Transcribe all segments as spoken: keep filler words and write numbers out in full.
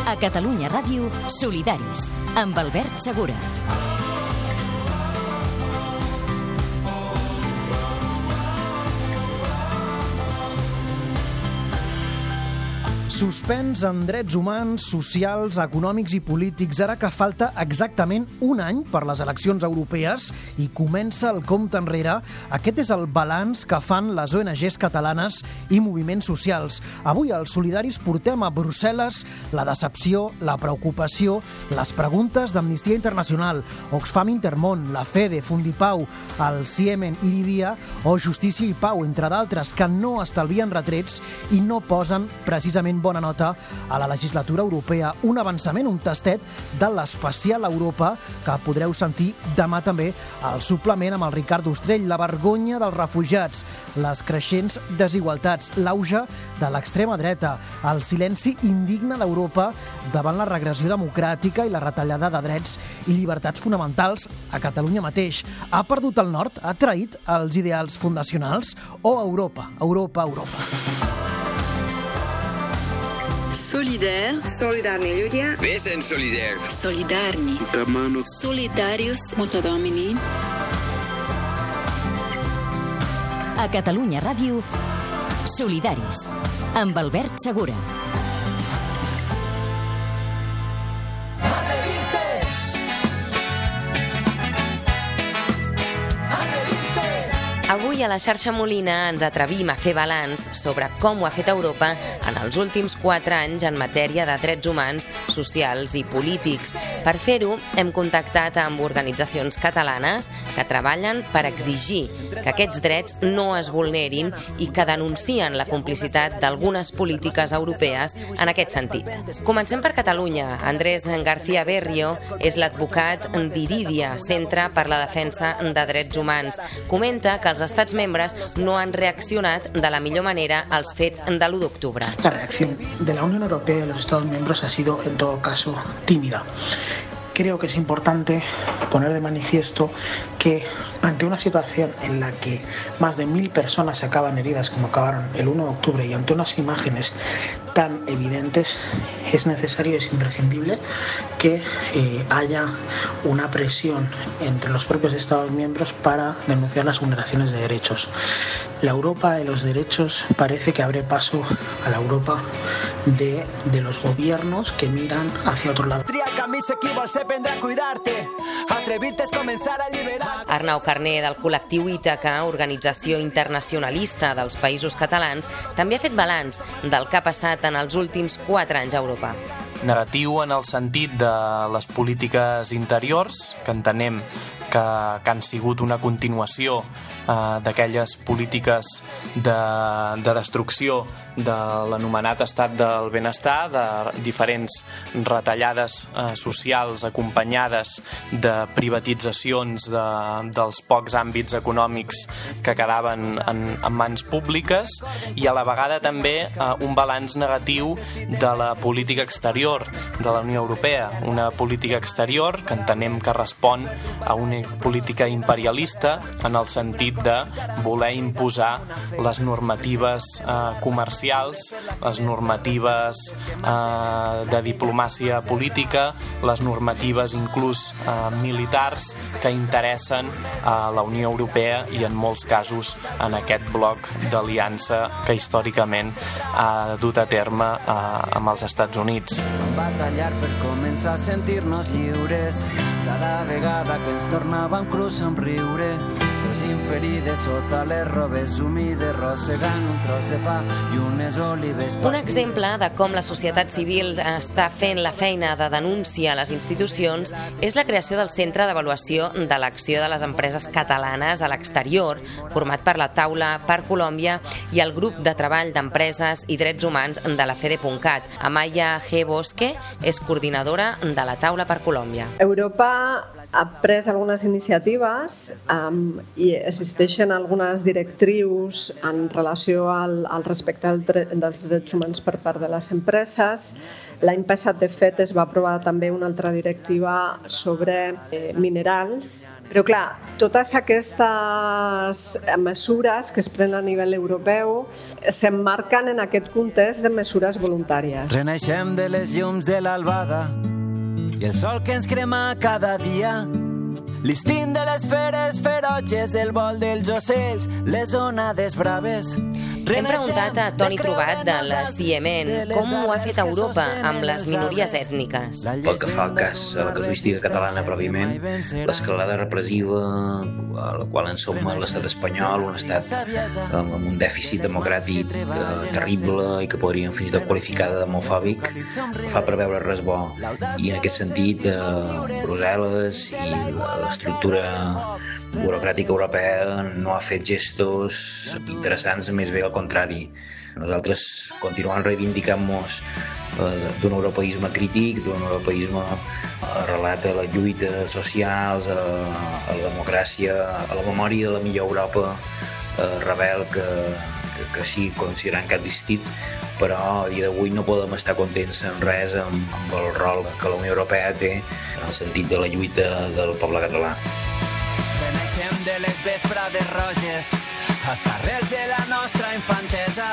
A Catalunya Ràdio, Solidaris, amb Albert Segura. Suspens en drets humans, socials, econòmics i polítics, ara que falta exactament un any per les eleccions europees i comença el compte enrere. Aquest és el balanç que fan les O N Ges catalanes i moviments socials. Avui als Solidaris portem a Brussel·les la decepció, la preocupació, les preguntes d'Amnistia Internacional, Oxfam Intermón, la FEDE, Fundipau, el Siemen Iridia o Justícia i Pau, entre d'altres, que no estalvien retrets i no posen precisament bona nota a la legislatura europea. Un avançament, un tastet de l'especial Europa que podreu sentir demà també al suplement amb el Ricard Ostrell. La vergonya dels refugiats, les creixents desigualtats, l'auge de l'extrema dreta, el silenci indigne d'Europa davant la regressió democràtica i la retallada de drets i llibertats fonamentals a Catalunya mateix. Ha perdut el nord? Ha traït els ideals fundacionals? O Europa, Europa, Europa? Solidaire. Solidarni ľudia. Wees solidair. Solidarni. Solidarius. Multidomini. A Catalunya Ràdio, Solidaris, amb Albert Segura. Avui a la xarxa Molina ens atrevim a fer balanç sobre com ho ha fet Europa en els últims quatre anys en matèria de drets humans, socials i polítics. Per fer-ho, hem contactat amb organitzacions catalanes que treballen per exigir que aquests drets no es vulnerin i que denuncien la complicitat d'algunes polítiques europees en aquest sentit. Comencem per Catalunya. Andrés García Berrio és l'advocat d'Iridia, Centre per la Defensa de Drets Humans. Comenta que els els estats membres no han reaccionat de la millor manera als fets de l'u d'octubre. La reacción de la Unión Europea y los Estados miembros ha sido, en todo caso, tímida. Creo que es importante poner de manifiesto que ante una situación en la que más de mil personas acaban heridas como acabaron el uno de octubre y ante unas imágenes tan evidentes, es necesario y es imprescindible que eh, haya una presión entre los propios Estados miembros para denunciar las vulneraciones de derechos. La Europa de los derechos parece que abre paso a la Europa de, de los gobiernos que miran hacia otro lado. Arnau Carné, del col·lectiu Ítaca, organització internacionalista dels països catalans, també ha fet balanç del que ha passat en els últims quatre anys a Europa. Negatiu en el sentit de les polítiques interiors, que entenem que, que han sigut una continuació eh, d'aquelles polítiques de, de destrucció de l'anomenat estat del benestar, de diferents retallades eh, socials acompanyades de privatitzacions de, dels pocs àmbits econòmics que quedaven en, en mans públiques, i a la vegada també eh, un balanç negatiu de la política exterior de la Unió Europea, una política exterior que entenem que respon a una política imperialista en el sentit de voler imposar les normatives eh, comercials, les normatives eh, de diplomàcia política, les normatives inclús eh, militars que interessen a la Unió Europea i en molts casos en aquest bloc d'aliança que històricament ha dut a terme eh, amb els Estats Units. Batallar per començar a sentir-nos lliures, cada vegada que ens tornava un cruz somriure, los inferides sota les robes humides rossegant un tros de pa i unes olives. Un exemple de com la societat civil està fent la feina de denúncia a les institucions és la creació del Centre d'Avaluació de l'Acció de les Empreses Catalanes a l'exterior, format per la Taula per Colòmbia i el Grup de Treball d'Empreses i Drets Humans de la FEDE.cat. Amaya G. Bosque és coordinadora de la Taula per Colòmbia. Europa ha pres algunes iniciatives um, i existeixen algunes directrius en relació al, al respecte al dre, dels drets humans per part de les empreses. L'any passat, de fet, es va aprovar també una altra directiva sobre eh, minerals. Però, clar, totes aquestes mesures que es prenen a nivell europeu s'emmarquen en aquest context de mesures voluntàries. Reneixem de les llums de l'albada i el sol que ens crema cada dia. L'istint de les feres ferotges, el vol dels ocells, les onades braves. Hem preguntat a Toni Trobat de la C I E M E N com ho ha fet Europa amb les minories ètniques. Pel que fa al cas, a la casuística catalana pròpiament, l'escalada repressiva a la qual ens som l'estat espanyol, un estat amb un dèficit democràtic terrible i que podríem fins i tot qualificar d'homofòbic, fa preveure res bo. I en aquest sentit, Brussel·les i l'estructura burocràtica europea no ha fet gestos interessants, més bé al contrari. Nosaltres continuem reivindicant-nos d'un europeisme crític, d'un europeisme arrelat a les lluites socials, a la democràcia, a la memòria de la millor Europa rebel que, que, que sí, considerant que ha existit, però a dia d'avui no podem estar contents en res amb, amb el rol que la Unió Europea té en el sentit de la lluita del poble català. Reneixem de les vesprades roges, als carrers de la nostra infantesa.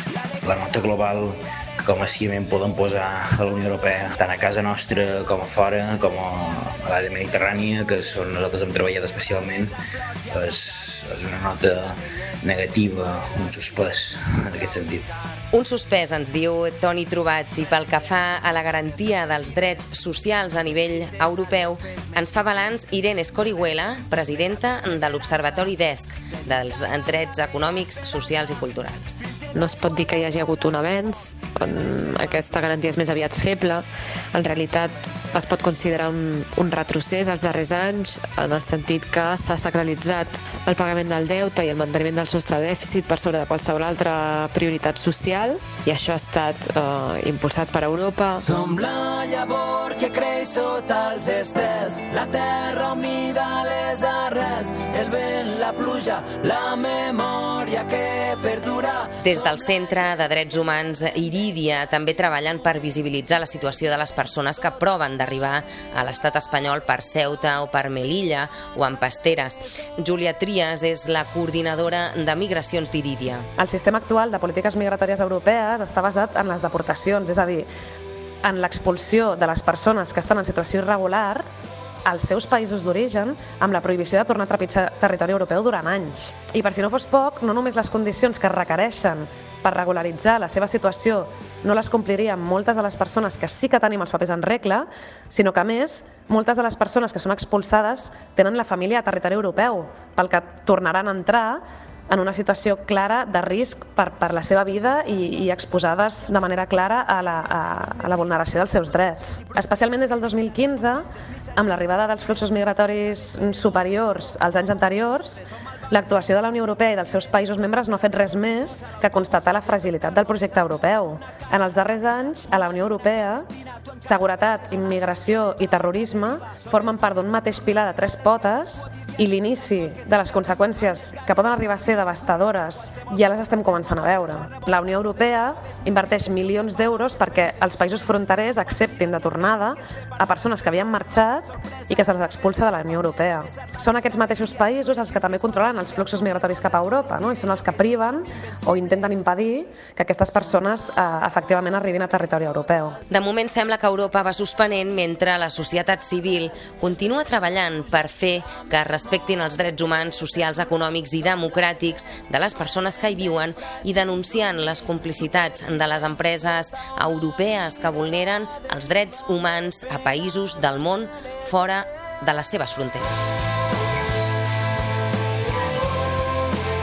La nota global que com a C I E M E N podem posar a la Unió Europea, tant a casa nostra com a fora, com a l'àrea mediterrània, que és on nosaltres hem treballat especialment, és, és una nota negativa, un suspès en aquest sentit. Un suspès, ens diu Toni Trobat, i pel que fa a la garantia dels drets socials a nivell europeu, ens fa balanç Irene Escorihuela, presidenta de l'Observatori DESC, dels drets econòmics, socials i culturals. No es pot dir que hi hagi hagut un avenç, aquesta garantia és més aviat feble. En realitat es pot considerar un, un retrocés als darrers anys, en el sentit que s'ha sacralitzat el pagament del deute i el manteniment del sostre de dèficit per sobre de qualsevol altra prioritat social, i això ha estat eh, impulsat per Europa. Som la llavor que creix sota els estels, la terra humida, les arrels, el vent, la pluja, la memòria que perdura. Des del Centre de Drets Humans Irídia també treballen per visibilitzar la situació de les persones que proven d'arribar a l'estat espanyol per Ceuta o per Melilla o en Pasteres. Júlia Trias és la coordinadora de migracions d'Irídia. El sistema actual de polítiques migratòries europees està basat en les deportacions, és a dir, en l'expulsió de les persones que estan en situació irregular als seus països d'origen amb la prohibició de tornar a trepitjar territori europeu durant anys. I per si no fos poc, no només les condicions que es requereixen per regularitzar la seva situació no les complirien moltes de les persones que sí que tenim els papers en regla, sinó que, a més, moltes de les persones que són expulsades tenen la família a territori europeu, pel que tornaran a entrar en una situació clara de risc per, per la seva vida i, i exposades de manera clara a la, a, a la vulneració dels seus drets. Especialment des del dos mil quinze, amb l'arribada dels fluxos migratoris superiors als anys anteriors, l'actuació de la Unió Europea i dels seus països membres no ha fet res més que constatar la fragilitat del projecte europeu. En els darrers anys, a la Unió Europea, seguretat, immigració i terrorisme formen part d'un mateix pilar de tres potes i l'inici de les conseqüències que poden arribar a ser devastadores ja les estem començant a veure. La Unió Europea inverteix milions d'euros perquè els països fronterers acceptin de tornada a persones que havien marxat i que se'ls expulsa de la Unió Europea. Són aquests mateixos països els que també controlen els fluxos migratoris cap a Europa, no? I són els que priven o intenten impedir que aquestes persones eh, efectivament arribin a territori europeu. De moment sembla que Europa va suspenent mentre la societat civil continua treballant per fer que es respectin els drets humans, socials, econòmics i democràtics de les persones que hi viuen i denunciant les complicitats de les empreses europees que vulneren els drets humans a països del món fora de les seves fronteres.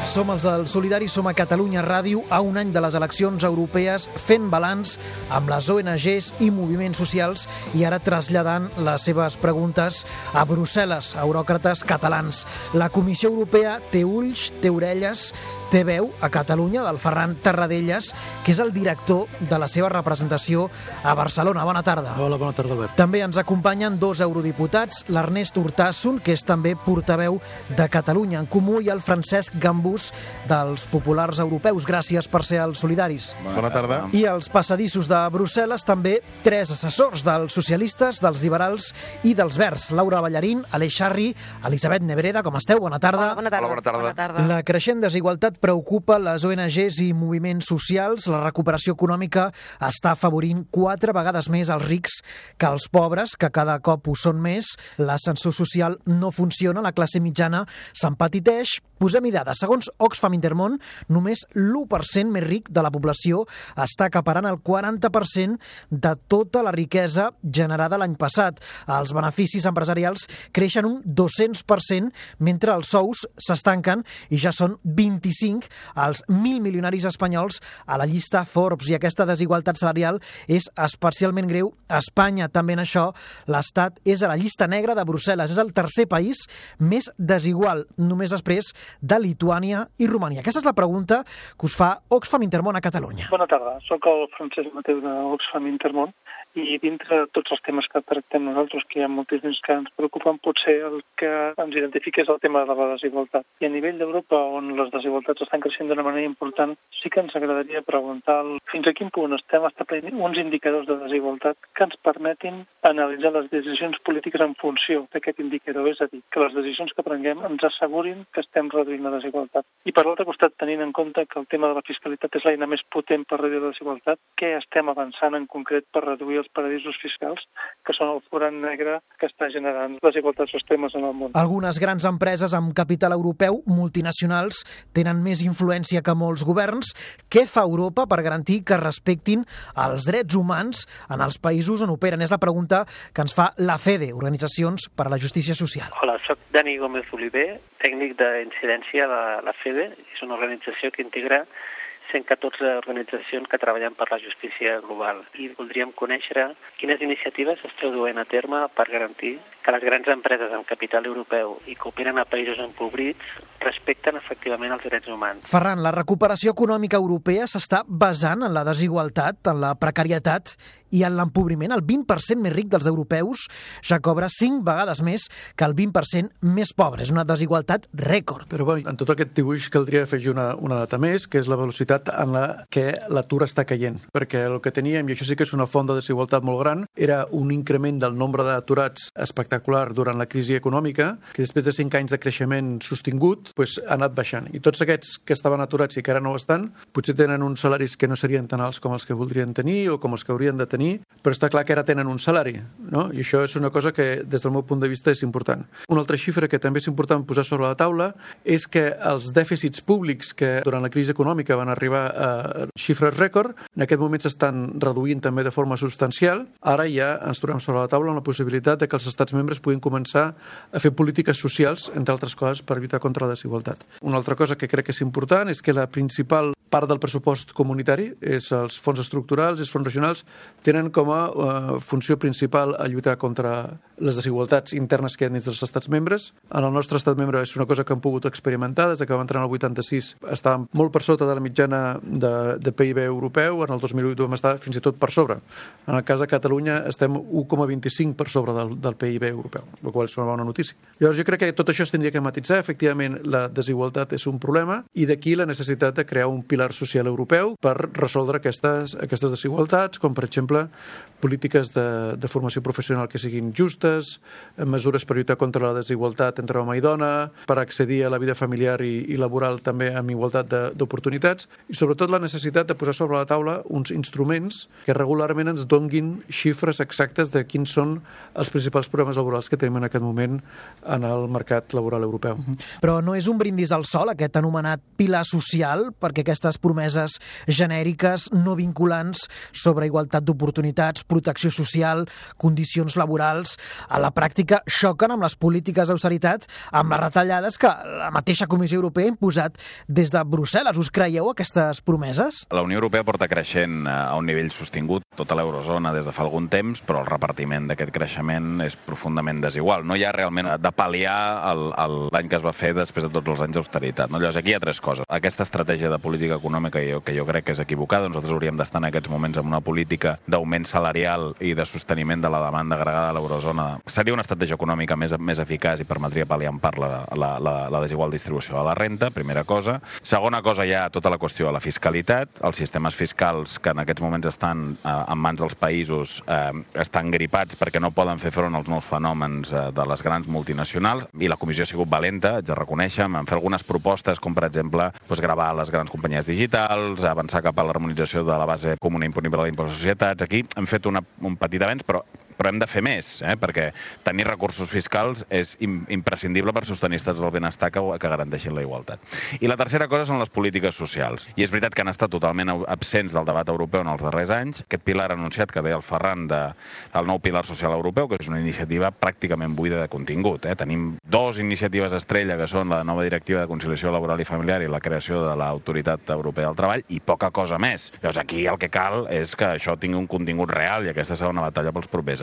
Som els del Solidari, som a Catalunya Ràdio a un any de les eleccions europees, fent balanç amb les O N Ges i moviments socials i ara traslladant les seves preguntes a Brussel·les, a euròcrates catalans. La Comissió Europea té ulls, té orelles, té veu a Catalunya, del Ferran Tarradellas, que és el director de la seva representació a Barcelona. Bona tarda. Hola, bona tarda, Albert. També ens acompanyen dos eurodiputats, l'Ernest Urtasun, que és també portaveu de Catalunya en Comú, i el Francesc Gambús, dels Populars Europeus. Gràcies per ser als Solidaris. Bona tarda. I als passadissos de Brussel·les també tres assessors, dels socialistes, dels liberals i dels verds. Laura Ballarín, Aleix Sarri, Elisabet Nebreda, com esteu? Bona tarda. Hola, bona tarda. Hola, bona tarda. Bona tarda. La creixent desigualtat preocupa les O N Ges i moviments socials. La recuperació econòmica està afavorint quatre vegades més els rics que els pobres, que cada cop ho són més. L'ascensor social no funciona, la classe mitjana s'empetiteix. Posem-hi dades. Segons Oxfam Intermón, només l'u per cent més ric de la població està acaparant el quaranta per cent de tota la riquesa generada l'any passat. Els beneficis empresarials creixen un dos-cents per cent, mentre els sous s'estanquen i ja són vint-i-cinc als mil milionaris espanyols a la llista Forbes. I aquesta desigualtat salarial és especialment greu a Espanya. També en això l'Estat és a la llista negra de Brussel·les. És el tercer país més desigual, només després de Lituània i Romania. Aquesta és la pregunta que us fa Oxfam Intermón a Catalunya. Bona tarda, soc el Francesc Mateu d'Oxfam Intermón i dintre de tots els temes que tractem nosaltres, que hi ha moltíssims que ens preocupen, potser el que ens identifica és el tema de la desigualtat. I a nivell d'Europa, on les desigualtats estan creixent d'una manera important, sí que ens agradaria preguntar fins a quin punt estem establint uns indicadors de desigualtat que ens permetin analitzar les decisions polítiques en funció d'aquest indicador, és a dir, que les decisions que prenguem ens assegurin que estem reduint la desigualtat. I per l'altre costat, tenint en compte que el tema de la fiscalitat és l'eina més potent per reduir la desigualtat, què estem avançant en concret per reduir els paradisos fiscals, que són el forat negre que està generant desigualtats extremes en el món. Algunes grans empreses amb capital europeu, multinacionals, tenen més influència que molts governs. Què fa Europa per garantir que respectin els drets humans en els països on operen? És la pregunta que ens fa la FEDE, Organitzacions per a la Justícia Social. Hola, soc Dani Gómez Oliver, tècnic d'incidència de la FEDE. És una organització que integra cent catorze organitzacions que treballen per la justícia global i voldríem conèixer quines iniciatives esteu duent a terme per garantir que les grans empreses amb capital europeu i que operen a països empobrits respecten efectivament els drets humans. Ferran, la recuperació econòmica europea s'està basant en la desigualtat, en la precarietat i en l'empobriment. El vint per cent més ric dels europeus ja cobra cinc vegades més que el vint per cent més pobre. És una desigualtat rècord. Però bé, en tot aquest dibuix caldria afegir una, una data més, que és la velocitat en la que l'atur està caient. Perquè el que teníem, i això sí que és una font de desigualtat molt gran, era un increment del nombre d'aturats espectacular durant la crisi econòmica, que després de cinc anys de creixement sostingut, pues, ha anat baixant. I tots aquests que estaven aturats i que ara no ho estan, potser tenen uns salaris que no serien tan alts com els que voldrien tenir o com els que haurien de tenir, però està clar que ara tenen un salari, no? I això és una cosa que, des del meu punt de vista, és important. Una altra xifra que també és important posar sobre la taula és que els dèficits públics que durant la crisi econòmica van arribar a xifres rècord, en aquest moment s'estan reduint també de forma substancial. Ara ja ens trobem sobre la taula amb la possibilitat de que els estats membres puguin començar a fer polítiques socials, entre altres coses, per lluitar contra la desigualtat. Una altra cosa que crec que és important és que la principal part del pressupost comunitari és els fons estructurals, els fons regionals, tenen com a uh, funció principal a lluitar contra les desigualtats internes que hi ha dins dels estats membres. En el nostre estat membre és una cosa que hem pogut experimentar des que vam entrar en el vuitanta-sis. Estàvem molt per sota de la mitjana de, de P I B europeu, en el dos mil vuit vam estar fins i tot per sobre. En el cas de Catalunya estem un coma vint-i-cinc per sobre del, del P I B europeu, la qual és una bona notícia. Llavors jo crec que tot això es tindria que matitzar. Efectivament, la desigualtat és un problema i d'aquí la necessitat de crear un pilar social europeu per resoldre aquestes, aquestes desigualtats, com per exemple polítiques de, de formació professional que siguin justes, mesures per lluitar contra la desigualtat entre home i dona, per accedir a la vida familiar i, i laboral també amb igualtat d'oportunitats, i sobretot la necessitat de posar sobre la taula uns instruments que regularment ens donguin xifres exactes de quins són els principals problemes laborals que tenim en aquest moment en el mercat laboral europeu. Però no és un brindis al sol aquest anomenat pilar social, perquè aquesta aquestes promeses genèriques no vinculants sobre igualtat d'oportunitats, protecció social, condicions laborals, a la pràctica xoquen amb les polítiques d'austeritat, amb les retallades que la mateixa Comissió Europea ha imposat des de Brussel·les. Us creieu aquestes promeses? La Unió Europea porta creixent a un nivell sostingut tota l'eurozona des de fa algun temps, però el repartiment d'aquest creixement és profundament desigual. No hi ha realment de pal·liar l'any que es va fer després de tots els anys d'austeritat. No? Llavors, aquí hi ha tres coses. Aquesta estratègia de política econòmica que jo, que jo crec que és equivocada. Nosaltres hauríem d'estar en aquests moments amb una política d'augment salarial i de sosteniment de la demanda agregada a l'eurozona. Seria una estratègia econòmica més, més eficaç i permetria pal·liar en part la, la, la, la desigual distribució de la renta, primera cosa. Segona cosa, hi ha tota la qüestió de la fiscalitat. Els sistemes fiscals que en aquests moments estan eh, en mans dels països eh, estan gripats perquè no poden fer front als nous fenòmens eh, de les grans multinacionals, i la Comissió ha sigut valenta, haig de reconèixer, en fer algunes propostes com, per exemple, doncs, gravar les grans companyies digitals, avançar cap a l'harmonització de la base comuna imponible de l'impost de societats. Aquí hem fet una, un petit avenç, però però hem de fer més, eh? perquè tenir recursos fiscals és imprescindible per sostenir estats del benestar que, que garanteixin la igualtat. I la tercera cosa són les polítiques socials. I és veritat que han estat totalment absents del debat europeu en els darrers anys. Aquest pilar anunciat que deia el Ferran de, del nou pilar social europeu, que és una iniciativa pràcticament buida de contingut. Eh? Tenim dues iniciatives estrella, que són la nova directiva de conciliació laboral i familiar i la creació de l'Autoritat Europea del Treball, i poca cosa més. Llavors aquí el que cal és que això tingui un contingut real, i aquesta serà una batalla pels propers anys.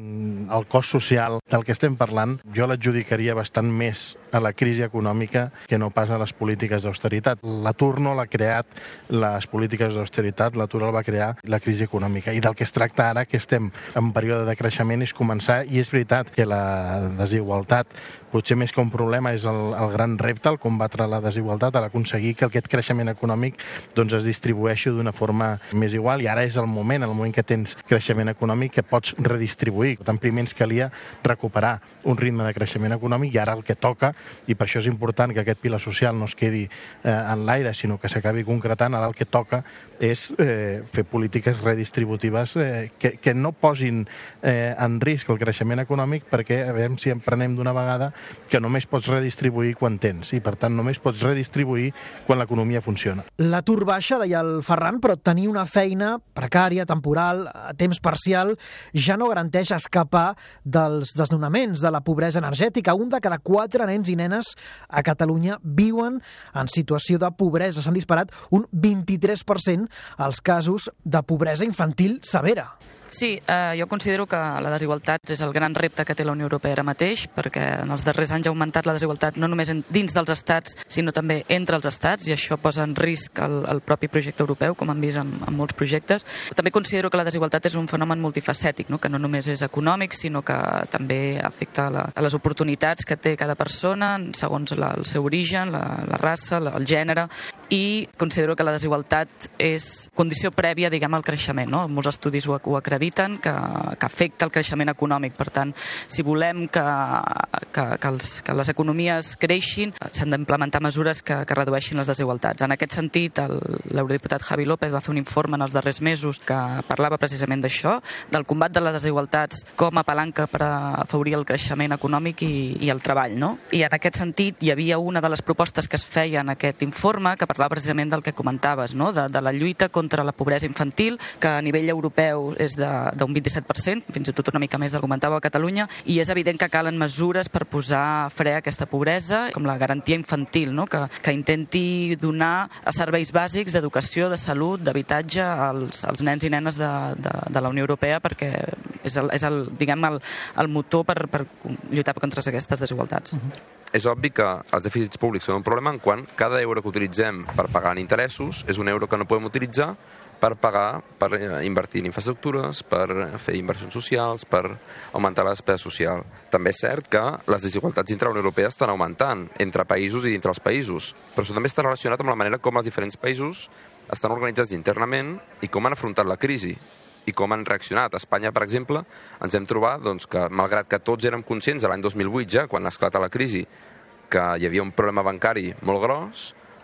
El cost social del que estem parlant jo l'adjudicaria bastant més a la crisi econòmica que no pas a les polítiques d'austeritat. L'atur no l'ha creat les polítiques d'austeritat, l'atur el va crear la crisi econòmica. I del que es tracta ara, que estem en període de creixement, és començar, i és veritat que la desigualtat, potser més que un problema, és el, el gran repte, el combatre la desigualtat, a aconseguir que aquest creixement econòmic doncs, es distribueixi d'una forma més igual, i ara és el moment, el moment que tens creixement econòmic, que pots redistribuir. Per tant, primer ens calia recuperar un ritme de creixement econòmic, i ara el que toca, i per això és important que aquest pilar social no es quedi eh, en l'aire, sinó que s'acabi concretant, ara el que toca és eh, fer polítiques redistributives eh, que, que no posin eh, en risc el creixement econòmic, perquè a veure si en prenem d'una vegada que només pots redistribuir quan tens, i per tant només pots redistribuir quan l'economia funciona. L'atur baixa, deia el Ferran, però tenir una feina precària, temporal, a temps parcial, ja no garanteix escapar dels desnonaments, de la pobresa energètica. Un de cada quatre nens i nenes a Catalunya viuen en situació de pobresa. S'han disparat un vint-i-tres per cent els casos de pobresa infantil severa. Sí, eh, jo considero que la desigualtat és el gran repte que té la Unió Europea ara mateix, perquè en els darrers anys ha augmentat la desigualtat no només dins dels estats, sinó també entre els estats, i això posa en risc el, el propi projecte europeu, com hem vist en, en molts projectes. També considero que la desigualtat és un fenomen multifacètic, no? que no només és econòmic, sinó que també afecta la, a les oportunitats que té cada persona, segons la, el seu origen, la, la raça, la, el gènere, i considero que la desigualtat és condició prèvia, diguem, al creixement. No? Molts estudis ho, ho acrediten, que, que afecta el creixement econòmic. Per tant, si volem que, que, que, els, que les economies creixin, s'han d'implementar mesures que, que redueixin les desigualtats. En aquest sentit, l'eurodiputat Javi López va fer un informe en els darrers mesos que parlava precisament d'això, del combat de les desigualtats com a palanca per afavorir el creixement econòmic i, i el treball. No? I en aquest sentit hi havia una de les propostes que es feia en aquest informe que parlava precisament del que comentaves, no? de, de la lluita contra la pobresa infantil, que a nivell europeu és d'un vint-i-set per cent, fins i tot una mica més del que comentava a Catalunya, i és evident que calen mesures per posar fre a aquesta pobresa, com la garantia infantil, no? que, que intenti donar serveis bàsics d'educació, de salut, d'habitatge als, als nens i nenes de, de, de la Unió Europea, perquè és el, és el, diguem, el, el motor per, per lluitar contra aquestes desigualtats. Uh-huh. És obvi que els dèficits públics són un problema en quan cada euro que utilitzem per pagar en interessos és un euro que no podem utilitzar per pagar, per invertir en infraestructures, per fer inversions socials, per augmentar la despesa social. També és cert que les desigualtats dintre la Unió Europea estan augmentant entre països i dintre els països, però això també està relacionat amb la manera com els diferents països estan organitzats internament i com han afrontat la crisi i com han reaccionat. A Espanya, per exemple, ens hem trobat doncs, que, malgrat que tots érem conscients l'any dos mil vuit ja, quan esclata la crisi, que hi havia un problema bancari molt gros,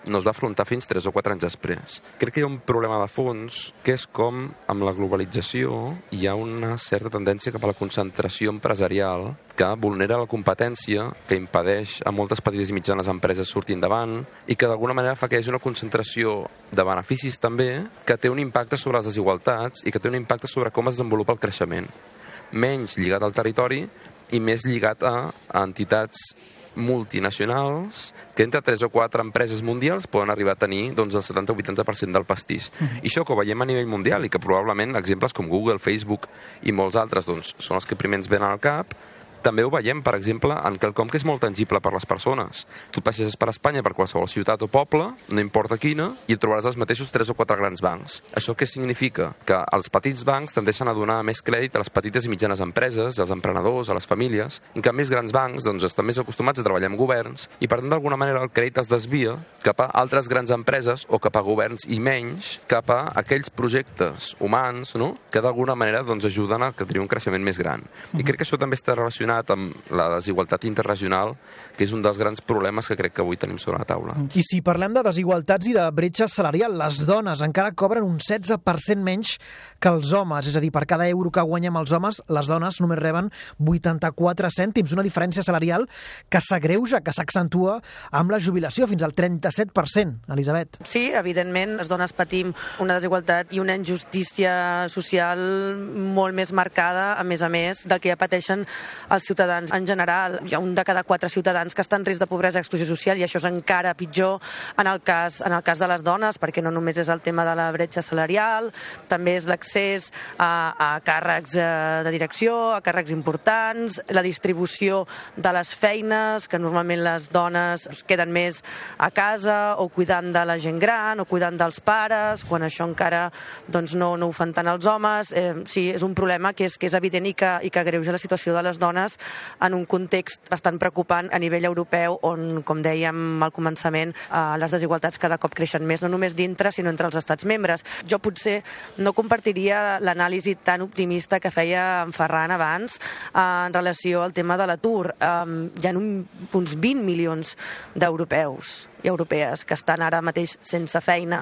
no es va afrontar fins tres o quatre anys després. Crec que hi ha un problema de fons, que és com amb la globalització hi ha una certa tendència cap a la concentració empresarial que vulnera la competència, que impedeix a moltes petites i mitjanes empreses sortir endavant i que d'alguna manera fa que hi hagi una concentració de beneficis també que té un impacte sobre les desigualtats i que té un impacte sobre com es desenvolupa el creixement. Menys lligat al territori i més lligat a, a entitats multinacionals que entre tres o quatre empreses mundials poden arribar a tenir doncs, el setanta o vuitanta per cent del pastís. Uh-huh. I això que ho veiem a nivell mundial i que probablement exemples com Google, Facebook i molts altres doncs, són els que primer ens venen al cap, també ho veiem, per exemple, en quelcom que és molt tangible per les persones. Tu passeges per Espanya, per qualsevol ciutat o poble, no importa quina, i et trobaràs els mateixos tres o quatre grans bancs. Això què significa? Que els petits bancs tendeixen a donar més crèdit a les petites i mitjanes empreses, als emprenedors, a les famílies. En canvi, els grans bancs doncs, estan més acostumats a treballar amb governs i, per tant, d'alguna manera el crèdit es desvia cap a altres grans empreses o cap a governs i menys cap a aquells projectes humans, no?, que d'alguna manera doncs, ajuden a que tingui un creixement més gran. I crec que això també està relacionat amb la desigualtat internacional, que és un dels grans problemes que crec que avui tenim sobre la taula. I si parlem de desigualtats i de bretxa salarial, les dones encara cobren un setze per cent menys que els homes, és a dir, per cada euro que guanyem els homes, les dones només reben vuitanta-quatre cèntims, una diferència salarial que s'agreuja, que s'accentua amb la jubilació fins al trenta-set per cent. Elisabet. Sí, evidentment, les dones patim una desigualtat i una injustícia social molt més marcada, a més a més, del que ja pateixen els ciutadans en general. Hi ha un de cada quatre ciutadans que està en risc de pobresa i exclusió social i això és encara pitjor en el cas, en el cas de les dones, perquè no només és el tema de la bretxa salarial, també és l'accés a, a càrrecs de direcció, a càrrecs importants, la distribució de les feines, que normalment les dones es queden més a casa o cuidant de la gent gran o cuidant dels pares, quan això encara doncs, no, no ho fan tant els homes. Eh, sí, és un problema que és, que és evident i que, i que agreuja la situació de les dones en un context bastant preocupant a nivell europeu on, com dèiem al començament, les desigualtats cada cop creixen més, no només dintre, sinó entre els estats membres. Jo potser no compartiria l'anàlisi tan optimista que feia en Ferran abans en relació al tema de l'atur. Hi ha uns vint milions d'europeus i europees que estan ara mateix sense feina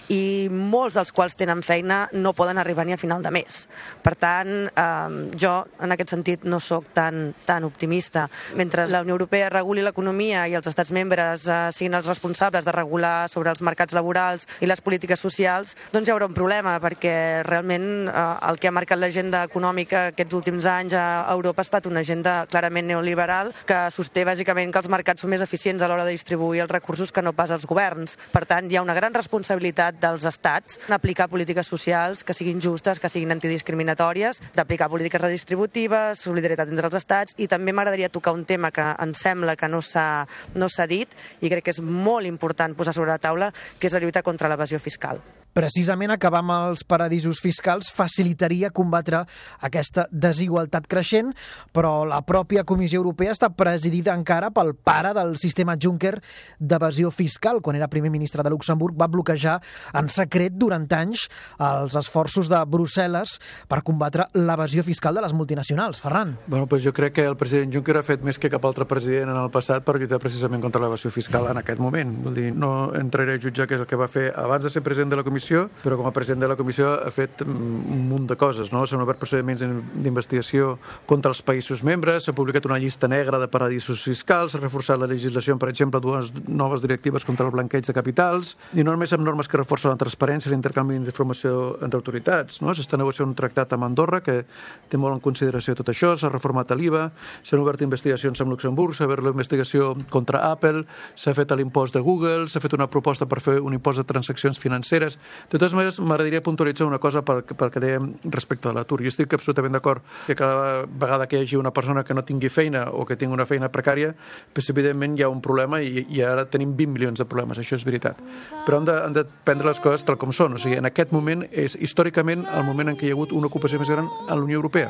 i molts dels quals tenen feina no poden arribar ni a final de mes. Per tant, eh, jo en aquest sentit no sóc tan, tan optimista. Mentre la Unió Europea reguli l'economia i els estats membres eh, siguin els responsables de regular sobre els mercats laborals i les polítiques socials, doncs hi haurà un problema, perquè realment eh, el que ha marcat l'agenda econòmica aquests últims anys a Europa ha estat una agenda clarament neoliberal que sosté bàsicament que els mercats són més eficients a l'hora de distribuir els recursos que no pas els governs. Per tant, hi ha una gran responsabilitat dels estats en aplicar polítiques socials que siguin justes, que siguin antidiscriminatòries, d'aplicar polítiques redistributives, solidaritat entre els estats, i també m'agradaria tocar un tema que em sembla que no s'ha no s'ha dit i crec que és molt important posar sobre la taula, que és la lluita contra l'evasió fiscal. Precisament acabar amb els paradisos fiscals facilitaria combatre aquesta desigualtat creixent, però la pròpia Comissió Europea està presidida encara pel pare del sistema Juncker d'evasió fiscal. Quan era primer ministre de Luxemburg va bloquejar en secret durant anys els esforços de Brussel·les per combatre l'evasió fiscal de les multinacionals. Ferran. Bueno, pues jo crec que el president Juncker ha fet més que cap altre president en el passat per lluitar precisament contra l'evasió fiscal en aquest moment. Vull dir, no entraré a jutjar què és el que va fer abans de ser president de la Comissió, però com a president de la Comissió ha fet un munt de coses, no? S'han obert procediments d'investigació contra els països membres, s'ha publicat una llista negra de paradisos fiscals, s'ha reforçat la legislació, per exemple, dues noves directives contra el blanqueig de capitals, i no només amb normes que reforcen la transparència i l'intercanvi d'informació entre autoritats, no? S'està negociant un tractat amb Andorra que té molt en consideració tot això, s'ha reformat l'I V A, s'han obert investigacions amb Luxemburg, s'ha obert la investigació contra Apple, s'ha fet l'impost de Google, s'ha fet una proposta per fer un impost de transaccions financeres. De totes maneres, m'agradaria puntualitzar una cosa pel, pel que dèiem respecte a l'atur. Jo estic absolutament d'acord que cada vegada que hi hagi una persona que no tingui feina o que tingui una feina precària, pues, evidentment hi ha un problema i, i ara tenim vint milions de problemes, això és veritat. Però hem de, hem de prendre les coses tal com són. O sigui, en aquest moment és històricament el moment en què hi ha hagut una ocupació més gran a la Unió Europea.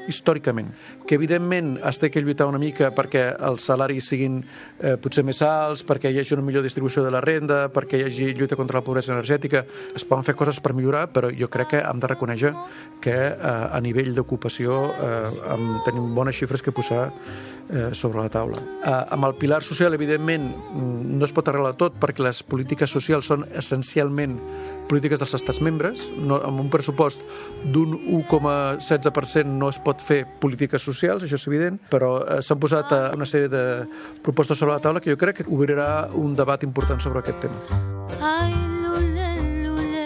històricament. Que evidentment es té que lluitar una mica perquè els salaris siguin eh, potser més alts, perquè hi hagi una millor distribució de la renda, perquè hi hagi lluita contra la pobresa energètica. Es poden fer coses per millorar, però jo crec que hem de reconèixer que eh, a nivell d'ocupació eh, tenim bones xifres que posar eh, sobre la taula. Eh, amb el pilar social, evidentment, no es pot arreglar tot perquè les polítiques socials són essencialment polítiques dels estats membres. No, amb un pressupost d'un u coma setze per cent no es pot fer polítiques socials, això és evident, però eh, s'han posat eh, una sèrie de propostes sobre la taula que jo crec que obrirà un debat important sobre aquest tema. Ai, lule, lule,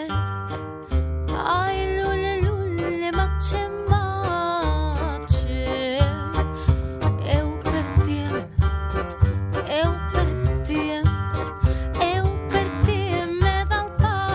ai, lule, lule, mache, mache, eu perdiem, eu perdiem, eu perdiem del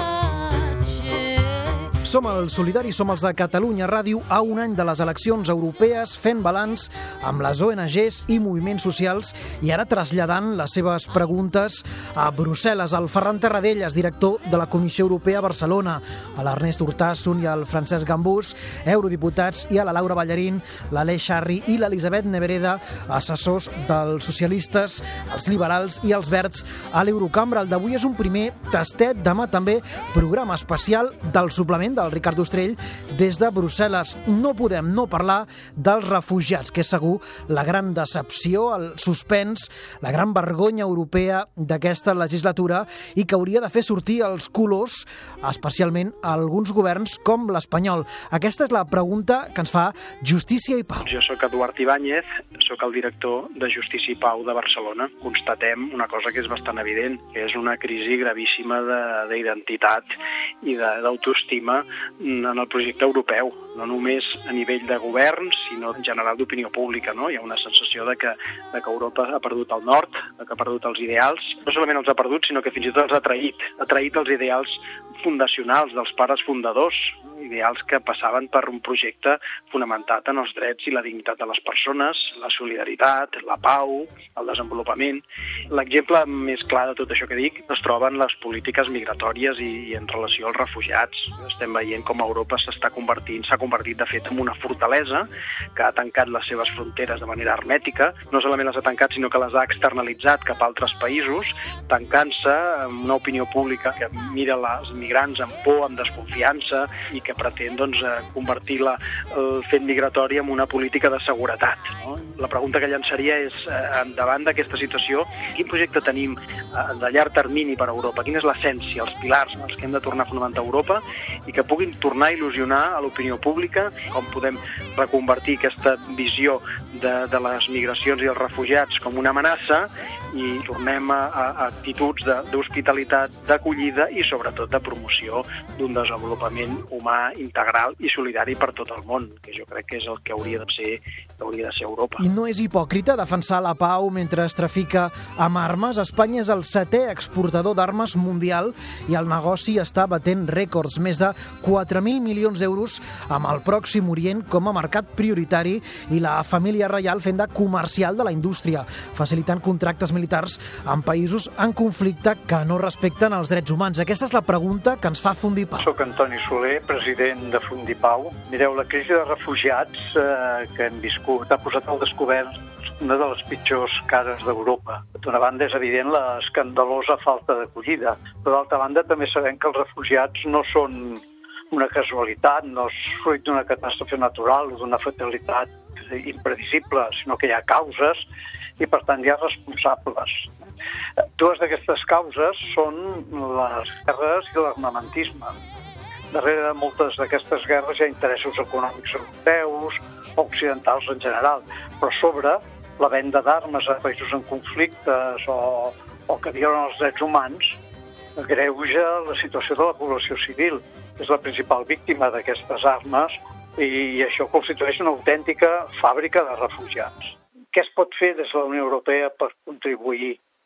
patxe. Som els Solidaris, som els de Catalunya Ràdio, a un any de les eleccions europees, fent balanç amb les O N Ges i moviments socials i ara traslladant les seves preguntes a Brussel·les. El Ferran Terradellas, director de la Comissió Europea a Barcelona, a l'Ernest Urtasun i al Francesc Gambús, eurodiputats, i a la Laura Ballarín, l'Aleix Charri i l'Elisabet Nevereda, assessors dels socialistes, els liberals i els verds a l'Eurocambra. El d'avui és un primer tastet, demà també programa especial del suplement del Ricard Ostrell des de Brussel·les. No podem no parlar dels refugiats, que és segur la gran decepció, el suspens, la gran vergonya europea d'aquesta legislatura i que hauria de fer sortir els colors, especialment a alguns governs com l'espanyol. Aquesta és la pregunta que ens fa Justícia i Pau. Jo sóc Eduard Ibáñez, sóc el director de Justícia i Pau de Barcelona. Constatem una cosa que és bastant evident, que és una crisi gravíssima d'identitat i d'autoestima en el projecte europeu, no només a nivell de govern, sinó en general d'opinió pública. No? Hi ha una sensació de que, de que Europa ha perdut el nord, de que ha perdut els ideals. No solament els ha perdut, sinó que fins i tot els ha traït. Ha traït els ideals fundacionals dels pares fundadors, ideals que passaven per un projecte fonamentat en els drets i la dignitat de les persones, la solidaritat, la pau, el desenvolupament. L'exemple més clar de tot això que dic es troba en les polítiques migratòries i, i en relació als refugiats. Estem veient com Europa s'està convertint, s'ha convertit de fet en una fortalesa que ha tancat les seves fronteres de manera hermètica. No solament les ha tancat, sinó que les ha externalitzat cap a altres països, tancant-se amb una opinió pública que mira els migrants amb por, amb desconfiança i que pretén doncs, convertir la, el fet migratori en una política de seguretat. No? La pregunta que llançaria és, davant d'aquesta situació, quin projecte tenim de llarg termini per a Europa? Quina és l'essència, els pilars, els que hem de tornar a fonamentar Europa i que puguin tornar a il·lusionar a l'opinió pública, com podem reconvertir aquesta visió de, de les migracions i els refugiats com una amenaça i tornem a, a actituds d'hospitalitat, d'acollida i sobretot de promoció d'un desenvolupament humà, integral i solidari per tot el món, que jo crec que és el que hauria de ser, que hauria de ser Europa. I no és hipòcrita defensar la pau mentre es trafica amb armes? Espanya és el setè exportador d'armes mundial i el negoci està batent rècords, més de quatre mil milions d'euros amb el Pròxim Orient com a mercat prioritari i la família reial fent de comercial de la indústria, facilitant contractes militars en països en conflicte que no respecten els drets humans. Aquesta és la pregunta que ens fa Fundipau. Soc Antoni Soler, president de Fundipau. Mireu, la crisi de refugiats eh, que hem viscut ha posat al descobert una de les pitjors cares d'Europa. D'una banda és evident l'escandalosa falta d'acollida, però d'altra banda també sabem que els refugiats no són una casualitat, no és fruit d'una catàstrofe natural o d'una fatalitat imprevisible, sinó que hi ha causes i per tant hi ha responsables. Dues d'aquestes causes són les guerres i l'armamentisme. Darrere de moltes d'aquestes guerres hi ha interessos econòmics europeus o occidentals en general, però sobre la venda d'armes a països en conflictes o, o que violen els drets humans agreuja la situació de la població civil. És la principal víctima d'aquestes armes i això constitueix una autèntica fàbrica de refugiats. Què es pot fer des de la Unió Europea per contribuir